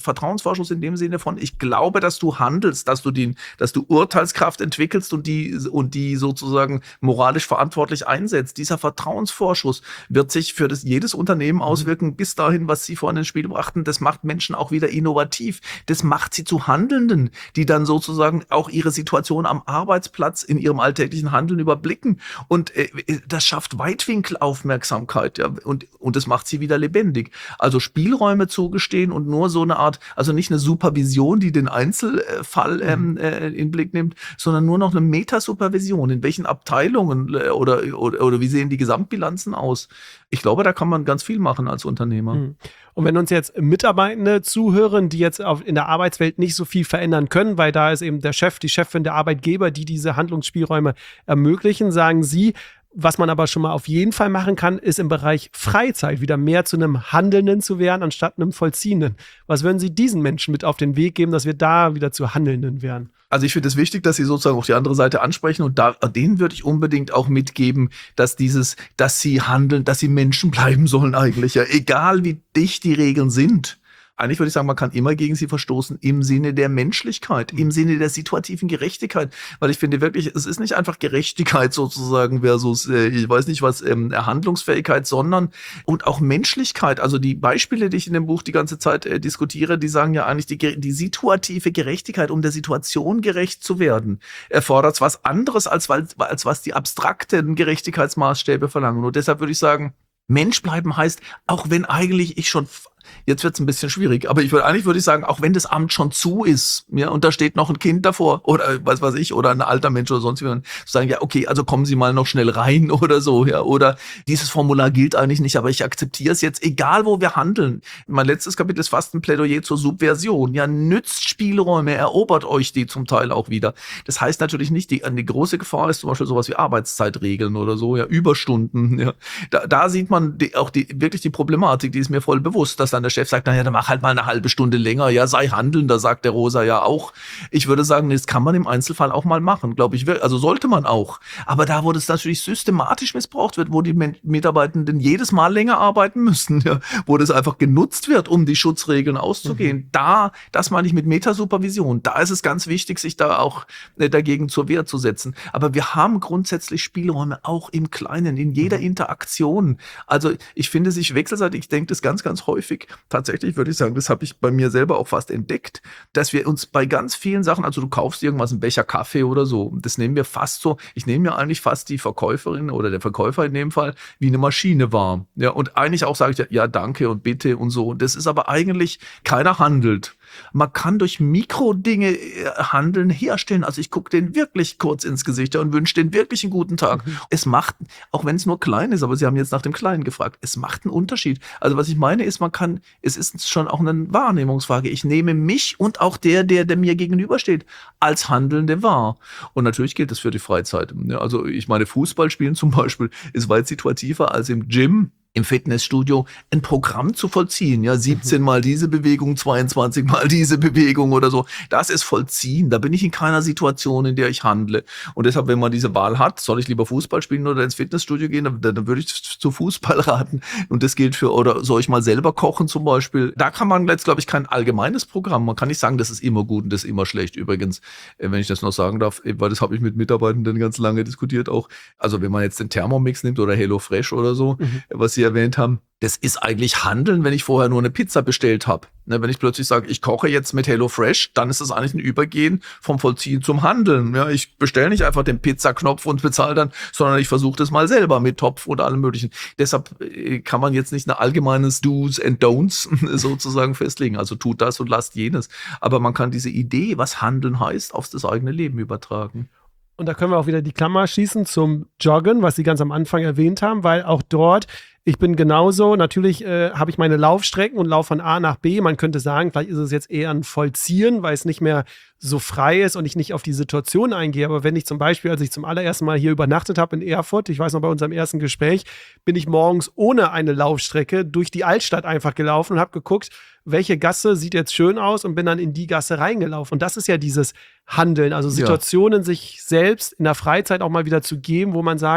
Vertrauensvorschuss in dem Sinne von, ich glaube, dass du handelst, dass du den, dass du Urteilskraft entwickelst und die, und die sozusagen moralisch verantwortlich einsetzt. Dieser Vertrauensvorschuss wird sich für das, jedes Unternehmen auswirken, bis dahin, was Sie vorhin ins Spiel brachten. Das macht Menschen auch wieder innovativ. Das macht sie zu Handelnden, die dann sozusagen auch ihre Situation am Arbeitsplatz in ihrem alltäglichen Handeln überblicken. Und äh, das schafft Weitwinkelaufmerksamkeit, ja, und, und das macht sie wieder lebendig. Also Spielräume zugestehen und nur so eine Art, also nicht eine Supervision, die den Einzelfall ähm, äh, in Blick nimmt, sondern nur noch eine Metasupervision. In welchen Abteilungen äh, oder, oder, oder wie sehen die Gesamtbilanzen aus? Ich glaube, da kann man ganz viel machen als Unternehmer.
Mhm. Und wenn uns jetzt Mitarbeitende zuhören, die jetzt auf, in der Arbeitswelt nicht so viel verändern können, weil da ist eben der Chef, die Chefin, der Arbeitgeber, die diese Handlungsspielräume ermöglichen, sagen Sie, was man aber schon mal auf jeden Fall machen kann, ist im Bereich Freizeit wieder mehr zu einem Handelnden zu werden, anstatt einem Vollziehenden. Was würden Sie diesen Menschen mit auf den Weg geben, dass wir da wieder zu Handelnden werden?
Also ich finde es wichtig, dass Sie sozusagen auch die andere Seite ansprechen und da, denen würde ich unbedingt auch mitgeben, dass dieses, dass sie handeln, dass sie Menschen bleiben sollen eigentlich, ja, egal wie dicht die Regeln sind. Eigentlich würde ich sagen, man kann immer gegen sie verstoßen im Sinne der Menschlichkeit, im Sinne der situativen Gerechtigkeit. Weil ich finde wirklich, es ist nicht einfach Gerechtigkeit sozusagen versus, äh, ich weiß nicht was, ähm, Handlungsfähigkeit, sondern und auch Menschlichkeit. Also die Beispiele, die ich in dem Buch die ganze Zeit äh, diskutiere, die sagen ja eigentlich, die, die situative Gerechtigkeit, um der Situation gerecht zu werden, erfordert was anderes, als, als was die abstrakten Gerechtigkeitsmaßstäbe verlangen. Und deshalb würde ich sagen, Mensch bleiben heißt, auch wenn eigentlich ich schon, jetzt wird es ein bisschen schwierig, aber ich würde eigentlich würde ich sagen, auch wenn das Amt schon zu ist, ja, und da steht noch ein Kind davor oder was weiß ich oder ein alter Mensch oder sonst wie, zu sagen, ja, okay, also kommen Sie mal noch schnell rein oder so, ja, oder dieses Formular gilt eigentlich nicht, aber ich akzeptiere es jetzt, egal wo wir handeln. Mein letztes Kapitel ist fast ein Plädoyer zur Subversion. Ja, nützt Spielräume, erobert euch die zum Teil auch wieder. Das heißt natürlich nicht, die, die große Gefahr ist zum Beispiel sowas wie Arbeitszeitregeln oder so, ja, Überstunden, ja. Da, da sieht man die, auch die, wirklich die Problematik, die ist mir voll bewusst, dass dann der Chef sagt, naja, dann mach halt mal eine halbe Stunde länger, ja, sei handelnder, sagt der Rosa ja auch. Ich würde sagen, das kann man im Einzelfall auch mal machen, glaube ich, also sollte man auch. Aber da, wo das natürlich systematisch missbraucht wird, wo die Mitarbeitenden jedes Mal länger arbeiten müssen, ja, wo das einfach genutzt wird, um die Schutzregeln auszugehen, mhm. da, das meine ich mit Metasupervision, da ist es ganz wichtig, sich da auch äh, dagegen zur Wehr zu setzen. Aber wir haben grundsätzlich Spielräume auch im Kleinen, in jeder mhm. Interaktion. Also ich finde sich wechselseitig, ich denke das ganz, ganz häufig, tatsächlich würde ich sagen, das habe ich bei mir selber auch fast entdeckt, dass wir uns bei ganz vielen Sachen, also du kaufst irgendwas, einen Becher Kaffee oder so, das nehmen wir fast so, ich nehme mir eigentlich fast die Verkäuferin oder der Verkäufer in dem Fall wie eine Maschine wahr. Ja, und eigentlich auch sage ich ja, ja, danke und bitte und so. Das ist aber eigentlich, keiner handelt. Man kann durch Mikrodinge handeln, herstellen. Also ich gucke den wirklich kurz ins Gesicht und wünsche den wirklich einen guten Tag. Mhm. Es macht, auch wenn es nur klein ist, aber Sie haben jetzt nach dem Kleinen gefragt, es macht einen Unterschied. Also was ich meine ist, man kann, es ist schon auch eine Wahrnehmungsfrage. Ich nehme mich und auch der, der, der mir gegenübersteht, als Handelnde wahr. Und natürlich gilt das für die Freizeit. Also ich meine, Fußball spielen zum Beispiel ist weit situativer als im Gym, im Fitnessstudio ein Programm zu vollziehen, ja, siebzehn mal diese Bewegung, zweiundzwanzig mal diese Bewegung oder so. Das ist Vollziehen. Da bin ich in keiner Situation, in der ich handle. Und deshalb, wenn man diese Wahl hat, soll ich lieber Fußball spielen oder ins Fitnessstudio gehen, dann, dann würde ich zu Fußball raten. Und das gilt für, oder soll ich mal selber kochen zum Beispiel? Da kann man jetzt, glaube ich, kein allgemeines Programm. Man kann nicht sagen, das ist immer gut und das ist immer schlecht. Übrigens, wenn ich das noch sagen darf, weil das habe ich mit Mitarbeitenden ganz lange diskutiert auch. Also wenn man jetzt den Thermomix nimmt oder HelloFresh oder so, mhm. was Sie erwähnt haben, das ist eigentlich Handeln, wenn ich vorher nur eine Pizza bestellt habe. Ne, wenn ich plötzlich sage, ich koche jetzt mit HelloFresh, dann ist das eigentlich ein Übergehen vom Vollziehen zum Handeln. Ja, ich bestelle nicht einfach den Pizzaknopf und bezahle dann, sondern ich versuche das mal selber mit Topf und allem Möglichen. Deshalb kann man jetzt nicht ein allgemeines Do's and Don'ts sozusagen festlegen. Also tut das und lasst jenes. Aber man kann diese Idee, was Handeln heißt, auf das eigene Leben übertragen.
Und da können wir auch wieder die Klammer schließen zum Joggen, was Sie ganz am Anfang erwähnt haben, weil auch dort, ich bin genauso, natürlich äh, habe ich meine Laufstrecken und laufe von A nach B. Man könnte sagen, vielleicht ist es jetzt eher ein Vollziehen, weil es nicht mehr so frei ist und ich nicht auf die Situation eingehe. Aber wenn ich zum Beispiel, als ich zum allerersten Mal hier übernachtet habe in Erfurt, ich weiß noch bei unserem ersten Gespräch, bin ich morgens ohne eine Laufstrecke durch die Altstadt einfach gelaufen und habe geguckt, welche Gasse sieht jetzt schön aus und bin dann in die Gasse reingelaufen. Und das ist ja dieses Handeln, also Situationen ja. sich selbst in der Freizeit auch mal wieder zu geben, wo man sagt,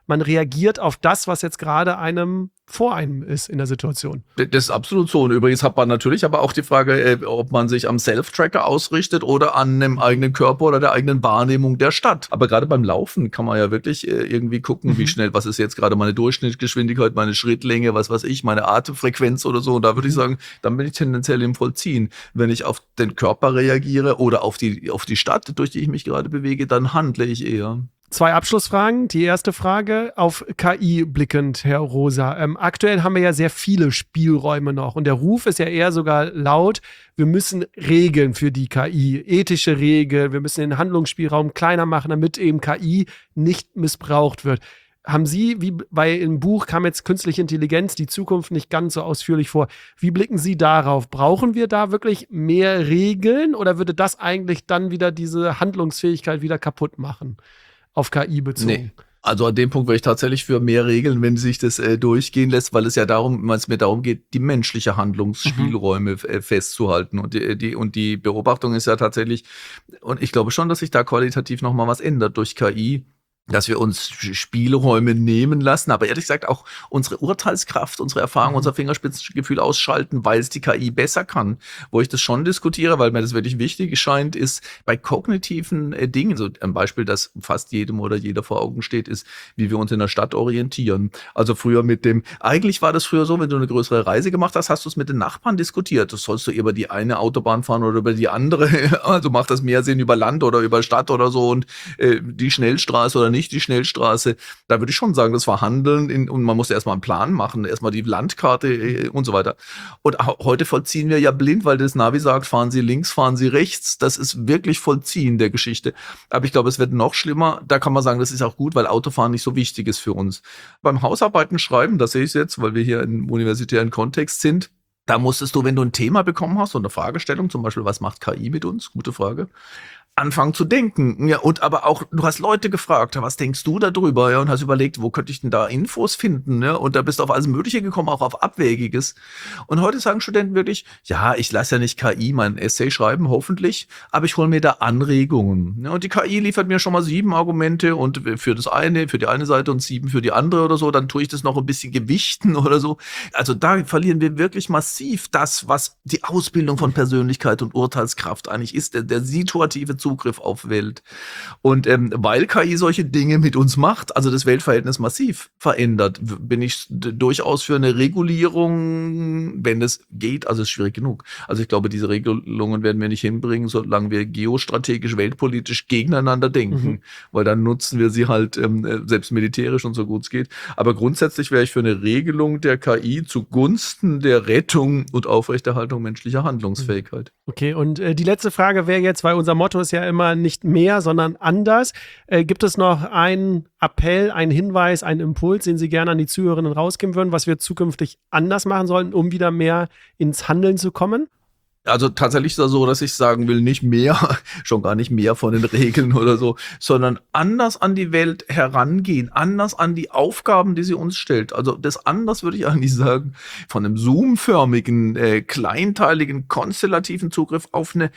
man reagiert auf das, was jetzt gerade einem vor einem ist in der Situation.
Das ist absolut so. Und übrigens hat man natürlich aber auch die Frage, ob man sich am Self-Tracker ausrichtet oder an dem eigenen Körper oder der eigenen Wahrnehmung der Stadt. Aber gerade beim Laufen kann man ja wirklich irgendwie gucken, mhm. wie schnell, was ist jetzt gerade meine Durchschnittsgeschwindigkeit, meine Schrittlänge, was weiß ich, meine Atemfrequenz oder so. Und da würde ich sagen, dann bin ich tendenziell im Vollziehen. Wenn ich auf den Körper reagiere oder auf die, auf die Stadt, durch die ich mich gerade bewege, dann handle ich eher.
Zwei Abschlussfragen. Die erste Frage auf K I blickend, Herr Rosa. Ähm, aktuell haben wir ja sehr viele Spielräume noch und der Ruf ist ja eher sogar laut, wir müssen Regeln für die K I, ethische Regeln, wir müssen den Handlungsspielraum kleiner machen, damit eben K I nicht missbraucht wird. Haben Sie, wie bei im Buch kam jetzt künstliche Intelligenz, die Zukunft nicht ganz so ausführlich vor. Wie blicken Sie darauf? Brauchen wir da wirklich mehr Regeln oder würde das eigentlich dann wieder diese Handlungsfähigkeit wieder kaputt machen? Auf K I bezogen. Nee.
Also an dem Punkt wäre ich tatsächlich für mehr Regeln, wenn sich das äh, durchgehen lässt, weil es ja darum, weil es mir darum geht, die menschliche Handlungsspielräume mhm. äh, festzuhalten. Und die, die, und die Beobachtung ist ja tatsächlich, und ich glaube schon, dass sich da qualitativ nochmal was ändert durch K I, dass wir uns Spielräume nehmen lassen, aber ehrlich gesagt auch unsere Urteilskraft, unsere Erfahrung, mhm. unser Fingerspitzengefühl ausschalten, weil es die K I besser kann. Wo ich das schon diskutiere, weil mir das wirklich wichtig scheint, ist bei kognitiven äh, Dingen, so ein Beispiel, das fast jedem oder jeder vor Augen steht, ist, wie wir uns in der Stadt orientieren. Also früher mit dem, eigentlich war das früher so, wenn du eine größere Reise gemacht hast, hast du es mit den Nachbarn diskutiert. Das sollst du über die eine Autobahn fahren oder über die andere. Also macht das mehr Sinn über Land oder über Stadt oder so und äh, die Schnellstraße oder nicht die Schnellstraße. Da würde ich schon sagen, das war Handeln in, und man musste erstmal einen Plan machen, erstmal die Landkarte äh, und so weiter. Und heute vollziehen wir ja blind, weil das Navi sagt, fahren Sie links, fahren Sie rechts. Das ist wirklich Vollziehen der Geschichte. Aber ich glaube, es wird noch schlimmer. Da kann man sagen, das ist auch gut, weil Autofahren nicht so wichtig ist für uns. Beim Hausarbeiten schreiben, das sehe ich jetzt, weil wir hier im universitären Kontext sind, da musstest du, wenn du ein Thema bekommen hast und eine Fragestellung, zum Beispiel, was macht K I mit uns? Gute Frage. Anfangen zu denken. Ja, und aber auch, du hast Leute gefragt, was denkst du darüber? Ja, und hast überlegt, wo könnte ich denn da Infos finden? Ja, und da bist du auf alles Mögliche gekommen, auch auf Abwägiges. Und heute sagen Studenten wirklich, ja, ich lasse ja nicht K I mein Essay schreiben, hoffentlich, aber ich hole mir da Anregungen. Ja, und die K I liefert mir schon mal sieben Argumente und für das eine, für die eine Seite und sieben für die andere oder so, dann tue ich das noch ein bisschen gewichten oder so. Also da verlieren wir wirklich massiv das, was die Ausbildung von Persönlichkeit und Urteilskraft eigentlich ist, der, der situative Zugriff auf Welt. Und ähm, weil K I solche Dinge mit uns macht, also das Weltverhältnis massiv verändert, bin ich d- durchaus für eine Regulierung, wenn es geht, also es ist schwierig genug. Also ich glaube, diese Regelungen werden wir nicht hinbringen, solange wir geostrategisch, weltpolitisch gegeneinander denken, mhm. weil dann nutzen wir sie halt ähm, selbst militärisch und so gut es geht. Aber grundsätzlich wäre ich für eine Regelung der K I zugunsten der Rettung und Aufrechterhaltung menschlicher Handlungsfähigkeit.
Okay, und äh, die letzte Frage wäre jetzt, weil unser Motto ist ja immer nicht mehr, sondern anders. Äh, gibt es noch einen Appell, einen Hinweis, einen Impuls, den Sie gerne an die Zuhörerinnen rausgeben würden, was wir zukünftig anders machen sollten, um wieder mehr ins Handeln zu kommen?
Also tatsächlich ist das so, dass ich sagen will, nicht mehr, schon gar nicht mehr von den Regeln oder so, sondern anders an die Welt herangehen, anders an die Aufgaben, die sie uns stellt. Also das anders würde ich eigentlich sagen, von einem zoomförmigen, äh, kleinteiligen, konstellativen Zugriff auf eine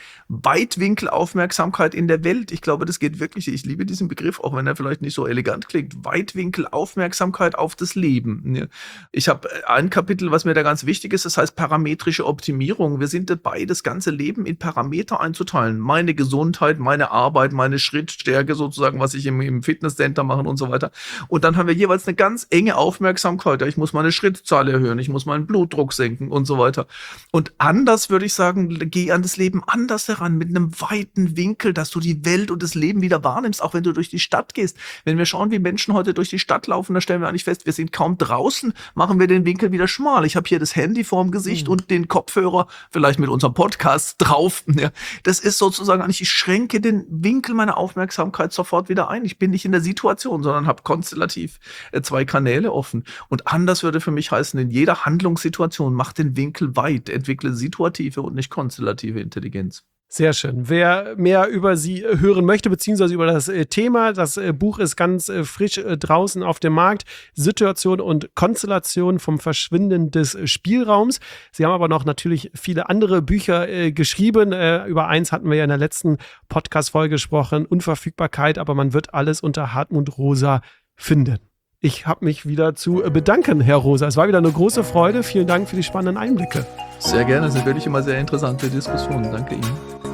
Weitwinkelaufmerksamkeit in der Welt. Ich glaube, das geht wirklich, ich liebe diesen Begriff, auch wenn er vielleicht nicht so elegant klingt, Weitwinkelaufmerksamkeit auf das Leben. Ich habe ein Kapitel, was mir da ganz wichtig ist, das heißt parametrische Optimierung. Wir sind dabei, das ganze Leben in Parameter einzuteilen. Meine Gesundheit, meine Arbeit, meine Schrittstärke sozusagen, was ich im, im Fitnesscenter mache und so weiter. Und dann haben wir jeweils eine ganz enge Aufmerksamkeit. Ich muss meine Schrittzahl erhöhen, ich muss meinen Blutdruck senken und so weiter. Und anders würde ich sagen, geh an das Leben anders heran, mit einem weiten Winkel, dass du die Welt und das Leben wieder wahrnimmst, auch wenn du durch die Stadt gehst. Wenn wir schauen, wie Menschen heute durch die Stadt laufen, da stellen wir eigentlich fest, wir sind kaum draußen, machen wir den Winkel wieder schmal. Ich habe hier das Handy vorm Gesicht mhm. und den Kopfhörer, vielleicht mit unserem Podcast drauf. Ja, das ist sozusagen eigentlich, ich schränke den Winkel meiner Aufmerksamkeit sofort wieder ein. Ich bin nicht in der Situation, sondern habe konstellativ äh, zwei Kanäle offen. Und anders würde für mich heißen, in jeder Handlungssituation mach den Winkel weit, entwickle situative und nicht konstellative Intelligenz.
Sehr schön. Wer mehr über Sie hören möchte, beziehungsweise über das äh, Thema, das äh, Buch ist ganz äh, frisch äh, draußen auf dem Markt. Situation und Konstellation vom Verschwinden des Spielraums. Sie haben aber noch natürlich viele andere Bücher äh, geschrieben. Äh, über eins hatten wir ja in der letzten Podcast-Folge gesprochen, Unverfügbarkeit, aber man wird alles unter Hartmut Rosa finden. ich habe mich wieder zu bedanken, Herr Rosa. Es war wieder eine große Freude. Vielen Dank für die spannenden Einblicke.
Sehr gerne, das sind wirklich immer sehr interessante Diskussionen. Danke Ihnen.